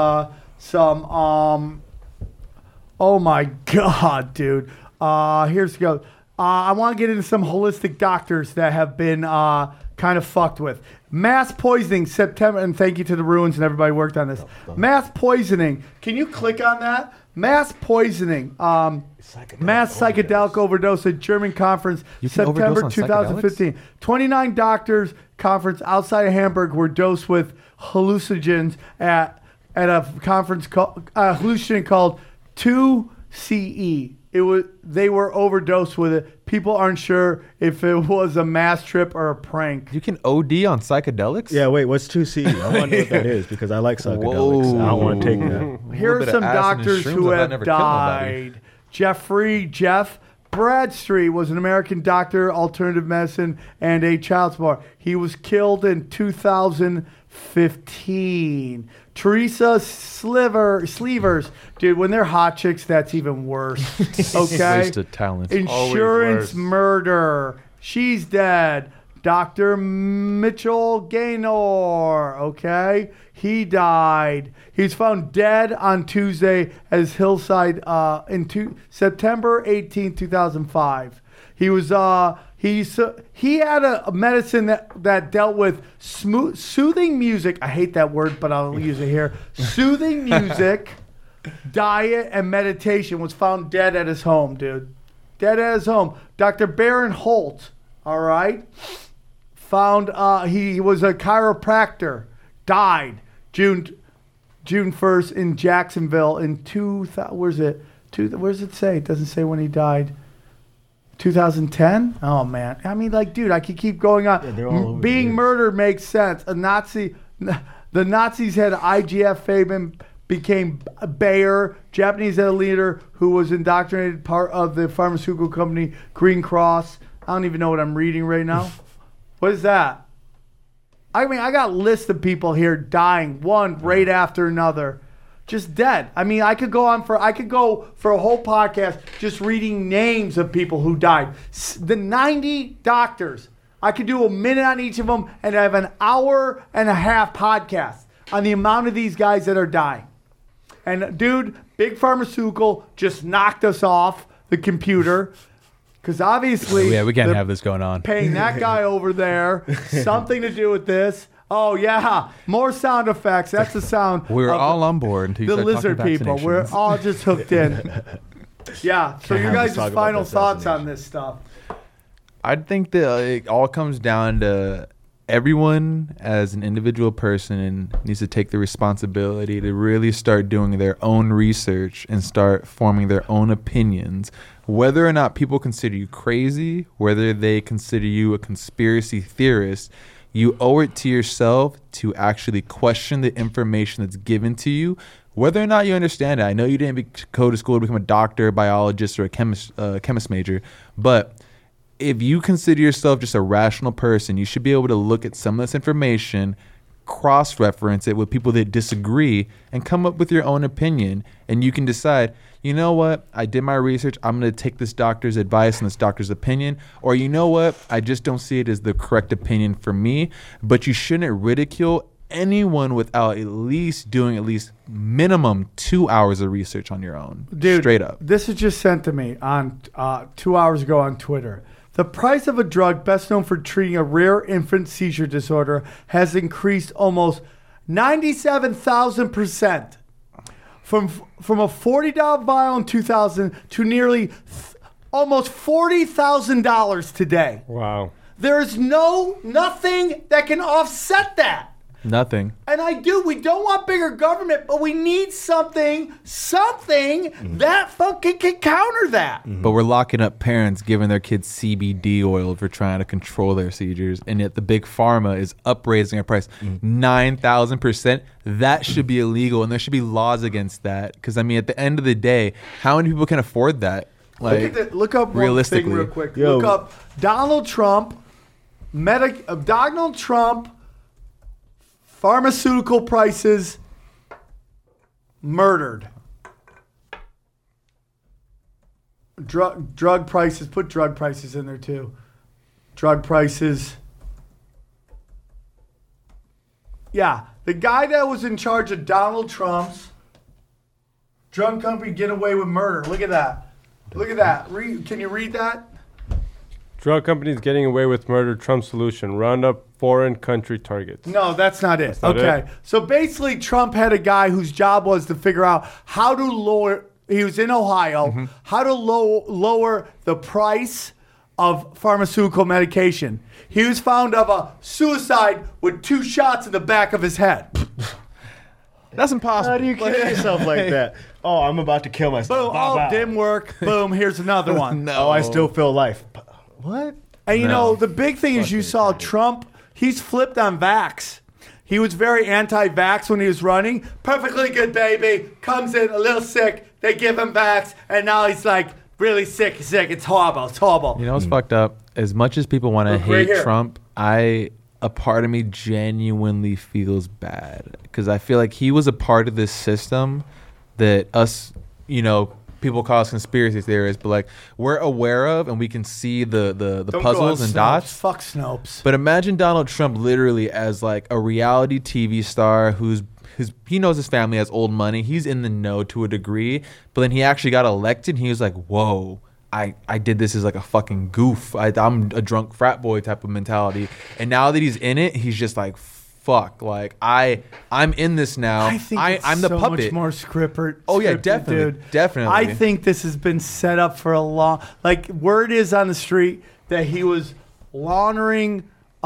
some. Oh my God, dude! Here's go. I want to get into some holistic doctors that have been kind of fucked with. Mass poisoning, September, and thank you to the ruins and everybody who worked on this. Mass poisoning. Can you click on that? Mass poisoning. Mass psychedelic overdose at German conference, You can September overdose on 2015. 29 doctors conference outside of Hamburg were dosed with hallucinogens at a conference called hallucinogen called 2CE. They were overdosed with it. People aren't sure if it was a mass trip or a prank. You can OD on psychedelics. yeah, wait, what's 2C? I want to know what that is because I like psychedelics. I don't want to take that. Here are bit of some acid and doctors shrooms, who I might have never kill nobody. died. Jeff Bradstreet was an American doctor, alternative medicine, and a child support. He was killed in 2015. Teresa Slevers, dude, when they're hot chicks, that's even worse. Okay? Wasted talent. Insurance worse. murder. She's dead. Dr. Mitchell Gaynor, okay? He died. He was found dead on Tuesday at his hillside September 18, 2005. He was he had a medicine that dealt with soothing music. I hate that word, but I'll use it here. Soothing music, diet, and meditation. Was found dead at his home, dude. Dead at his home. Dr. Baron Holt, all right, found he was a chiropractor. Died June 1st in Jacksonville in 2000. Where's it? Where does it say? It doesn't say when he died. 2010? Oh man. I mean, like, dude, I could keep going on. they're all over the Being years. murdered makes sense. The Nazis had IGF Fabian became Bayer. Japanese had a leader who was indoctrinated part of the pharmaceutical company Green Cross. I don't even know what I'm reading right now. What is that? I mean, I got a list of people here dying, one right after another, just dead. I mean, I could go for a whole podcast just reading names of people who died. The 90 doctors. I could do a minute on each of them and have an hour and a half podcast on the amount of these guys that are dying. And dude, big pharmaceutical just knocked us off the computer. Because obviously, Yeah, we can't have this going on. paying that guy over there something to do with this. Oh yeah, more sound effects. That's the sound. We were of all on board until you the started lizard talking people. We're vaccinations. all just hooked in. Yeah. So your have to guys' talk about final this thoughts on vaccination. this stuff? I think that it all comes down to everyone as an individual person needs to take the responsibility to really start doing their own research and start forming their own opinions. Whether or not people consider you crazy, whether they consider you a conspiracy theorist, You owe it to yourself to actually question the information that's given to you, whether or not you understand it. I know you didn't go to school to become a doctor, a biologist, or a chemist major, but if you consider yourself just a rational person, you should be able to look at some of this information, cross-reference it with people that disagree, and come up with your own opinion. And you can decide, you know what, I did my research, I'm going to take this doctor's advice and this doctor's opinion, or you know what, I just don't see it as the correct opinion for me. But you shouldn't ridicule anyone without at least doing at least minimum 2 hours of research on your own. Dude, straight up. This was just sent to me on 2 hours ago on Twitter. The price of a drug best known for treating a rare infant seizure disorder has increased almost 97,000% from a $40 vial in 2000 to nearly almost $40,000 today. Wow. There is nothing that can offset that. Nothing. And we don't want bigger government, but we need something that fucking can counter that. But we're locking up parents giving their kids CBD oil for trying to control their seizures. And yet the big pharma is upraising our price 9,000%. That should be illegal. And there should be laws against that. Because, I mean, at the end of the day, how many people can afford that? Like, look up realistically. one thing real quick. Look up Donald Trump, pharmaceutical prices murdered. Drug prices. Put drug prices in there too. Drug prices. Yeah, the guy that was in charge of Donald Trump's drug company get away with murder. Look at that. Look at that. Can you read that? Drug companies getting away with murder. Trump solution: round up foreign country targets. No, that's not it. Not okay. it? So basically, Trump had a guy whose job was to figure out how to lower. He was in Ohio. How to lower the price of pharmaceutical medication. He was found of a suicide with 2 shots in the back of his head. that's impossible. How do you kill yourself like that? Oh, I'm about to kill myself. Boom. Bow, Oh, bow. didn't work. Boom. Here's another one. Oh, I still feel life. What? And you know, the big thing is you saw Trump, he's flipped on vax. He was very anti-vax when he was running. Perfectly good baby. Comes in a little sick. They give him vax. And now he's like really sick. It's horrible. It's horrible. You know what's fucked up? As much as people want to Look right hate here. Trump, a part of me genuinely feels bad. Because I feel like he was a part of this system that us, people call us conspiracy theorists, but like we're aware of and we can see the Don't puzzles go on and Snopes. dots. Fuck Snopes. But imagine Donald Trump literally as like a reality TV star he knows his family has old money. He's in the know to a degree. But then he actually got elected. And he was like, whoa, I did this as like a fucking goof. I'm a drunk frat boy type of mentality. And now that he's in it, he's just like, fuck. Like I'm in this now. I think I'm the so puppet. much more scripted. Oh, yeah, scripted, definitely. dude. Definitely. I think this has been set up for a long. Like word is on the street that he was laundering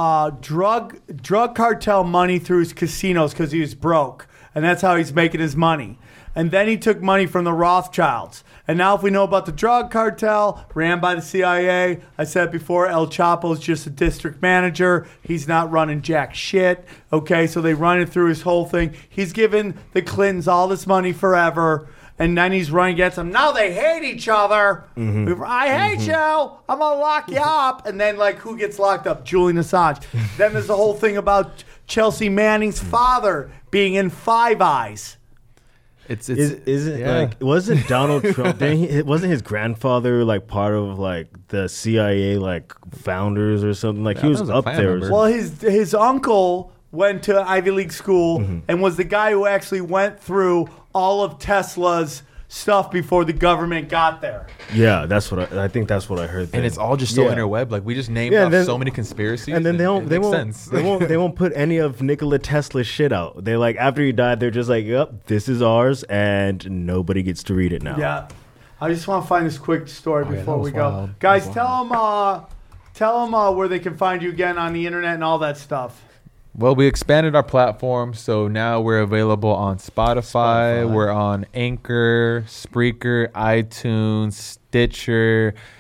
drug cartel money through his casinos because he was broke, and that's how he's making his money. And then he took money from the Rothschilds. And now if we know about the drug cartel, ran by the CIA, I said before, El Chapo's just a district manager. He's not running jack shit. Okay, so they run it through his whole thing. He's given the Clintons all this money forever. And then he's running against them. Now they hate each other. I hate you. I'm going to lock you up. And then, like, who gets locked up? Julian Assange. Then there's the whole thing about Chelsea Manning's father being in Five Eyes. Wasn't Donald Trump? Wasn't his grandfather like part of like the CIA like founders or something? Like he was that was a up clan there. member. Well, his uncle went to Ivy League school and was the guy who actually went through all of Tesla's stuff before the government got there. Yeah, that's what I think. That's what I heard. and it's all just so interweb. Like we just named Yeah, off then- so many conspiracies. And then they it won't makes sense. they won't put any of Nikola Tesla's shit out. They like after he died, they're just like, yep, this is ours, and nobody gets to read it now. Yeah. I just want to find this quick story yeah, before that we was go. wild. Guys, That was tell them where they can find you again on the internet and all that stuff. Well, we expanded our platform, so now we're available on Spotify. We're on Anchor, Spreaker, iTunes, Stitcher,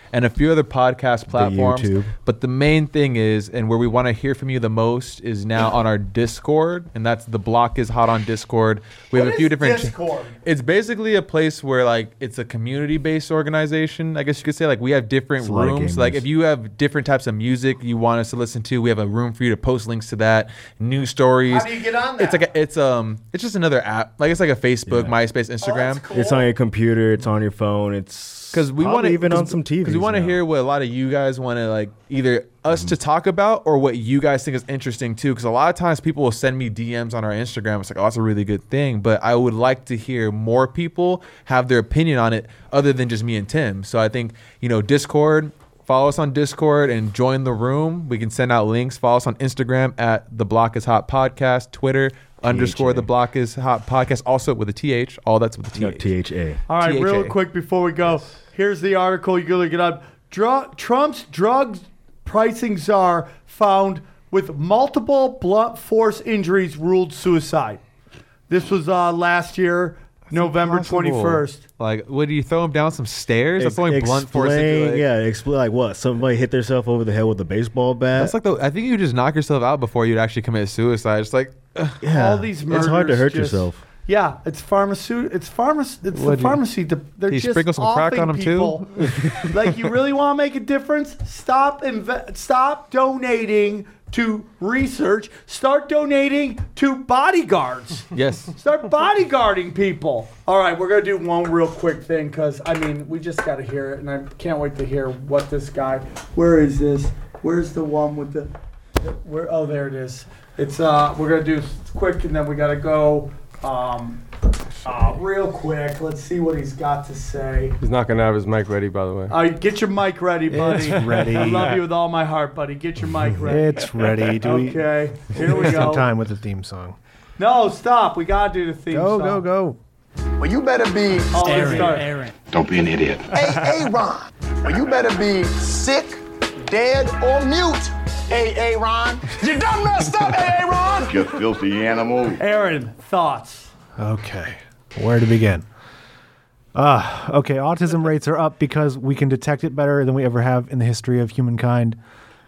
and a few other podcast platforms. YouTube. But the main thing is, and where we want to hear from you the most, is now on our Discord, and that's The Block is Hot on Discord. We have What a few is different. Discord? It's basically a place where like it's a community-based organization. I guess you could say like we have different It's a lot of rooms. Like gamers. if you have different types of music you want us to listen to, we have a room for you to post links to that. News stories. How do you get on It's that? like it's just another app. Like it's like a Facebook, Yeah. MySpace, Instagram. Cool. It's on your computer. It's on your phone. It's Because we want probably to even on some TV. Because we want to hear what a lot of you guys want to like either us to talk about or what you guys think is interesting too. Because a lot of times people will send me DMs on our Instagram. It's like, oh, that's a really good thing. But I would like to hear more people have their opinion on it other than just me and Tim. So I think, Discord. Follow us on Discord and join the room. We can send out links. Follow us on Instagram at The Block is Hot Podcast, Twitter _The Block is Hot Podcast, also with a TH. All that's with a No, TH. THA. All right, real THA. quick before we go, here's the article. You can look it up. Trump's drugs pricing czar found with multiple blunt force injuries ruled suicide. This was last year, November Impossible. 21st. Like, what do you throw him down some stairs? That's only blunt force. Explain, yeah, explain like what? Somebody hit themselves over the head with a baseball bat. That's like I think you just knock yourself out before you'd actually commit suicide. It's like, yeah, All these murders. it's hard to hurt just- yourself. Yeah, it's pharmaceutical. It's the pharmacy. They're you just sprinkle some crack offing on 'em too? people. Like, you really want to make a difference? Stop donating to research. Start donating to bodyguards. yes. Start bodyguarding people. All right, we're going to do one real quick thing because, we just got to hear it, and I can't wait to hear what this guy... Where is this? Where's the one with the... Where? Oh, there it is. It's we're going to do quick, and then we got to go real quick. Let's see what he's got to say. He's not gonna have his mic ready, by the way. Get your mic ready, buddy. It's ready. I love you with all my heart, buddy. Get your mic ready. It's ready. Do we Okay, here we waste some go. time with the theme song? No, stop. We got to do the theme Go, song. go. Well, you better be Oh, let's start. Don't be an idiot. Aaron. Well, you better be sick, dead, or mute. Aaron. You done messed up, Aaron. You filthy animal. Aaron, thoughts? Okay. Where to begin? Okay, autism rates are up because we can detect it better than we ever have in the history of humankind.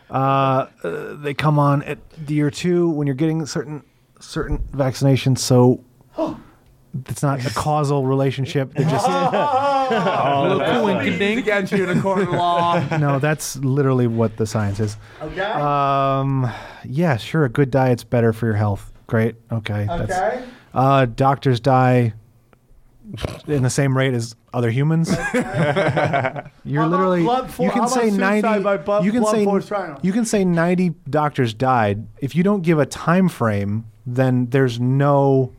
They come on at year 2 when you're getting certain vaccinations, so it's not a causal relationship. They're just Coincidence against you in a court of law. no, that's literally what the science is. Okay. Yeah, sure, a good diet's better for your health. Great. Okay. Okay. Doctors die in the same rate as other humans. You're How about literally blood for- you can how say about suicide 90 by blood- you can blood say force trial? you can say 90 doctors died. If you don't give a time frame, then there's no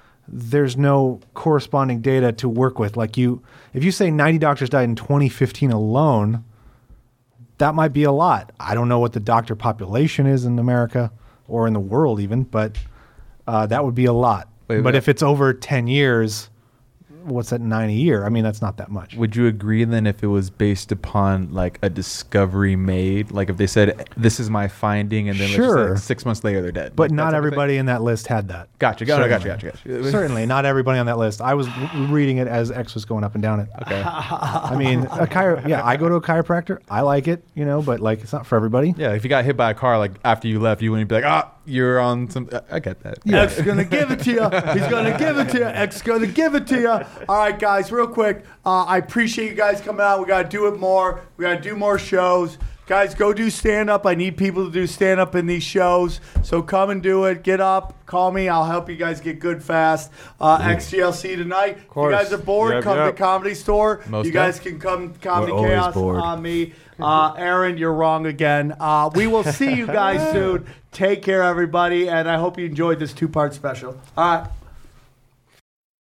corresponding data to work with. Like if you say 90 doctors died in 2015 alone, that might be a lot. I don't know what the doctor population is in America or in the world even, but that would be a lot. But if it's over 10 years, what's that, 9 a year? I mean, that's not that much. Would you agree then if it was based upon like a discovery made? Like if they said, this is my finding, and then let's just say, Sure. like, 6 months later they're dead. But Like, that not type of thing? everybody in that list had that. Gotcha. Certainly, not everybody on that list. I was reading it as X was going up and down it. Okay. I mean, I go to a chiropractor. I like it, but like it's not for everybody. Yeah, if you got hit by a car like after you left, you wouldn't be like, you're on some. I get that. X is gonna give it to you. He's gonna give it to you. X is gonna give it to you. All right, guys, real quick. I appreciate you guys coming out. We gotta do it more. We gotta do more shows. Guys, go do stand-up. I need people to do stand-up in these shows. So come and do it. Get up. Call me. I'll help you guys get good fast. XGLC tonight. If you guys are bored, come to the Comedy Store. Most you guys can come to Comedy We're always Chaos bored. on me. Aaron, you're wrong again. We will see you guys soon. Take care, everybody. And I hope you enjoyed this 2-part special. All right.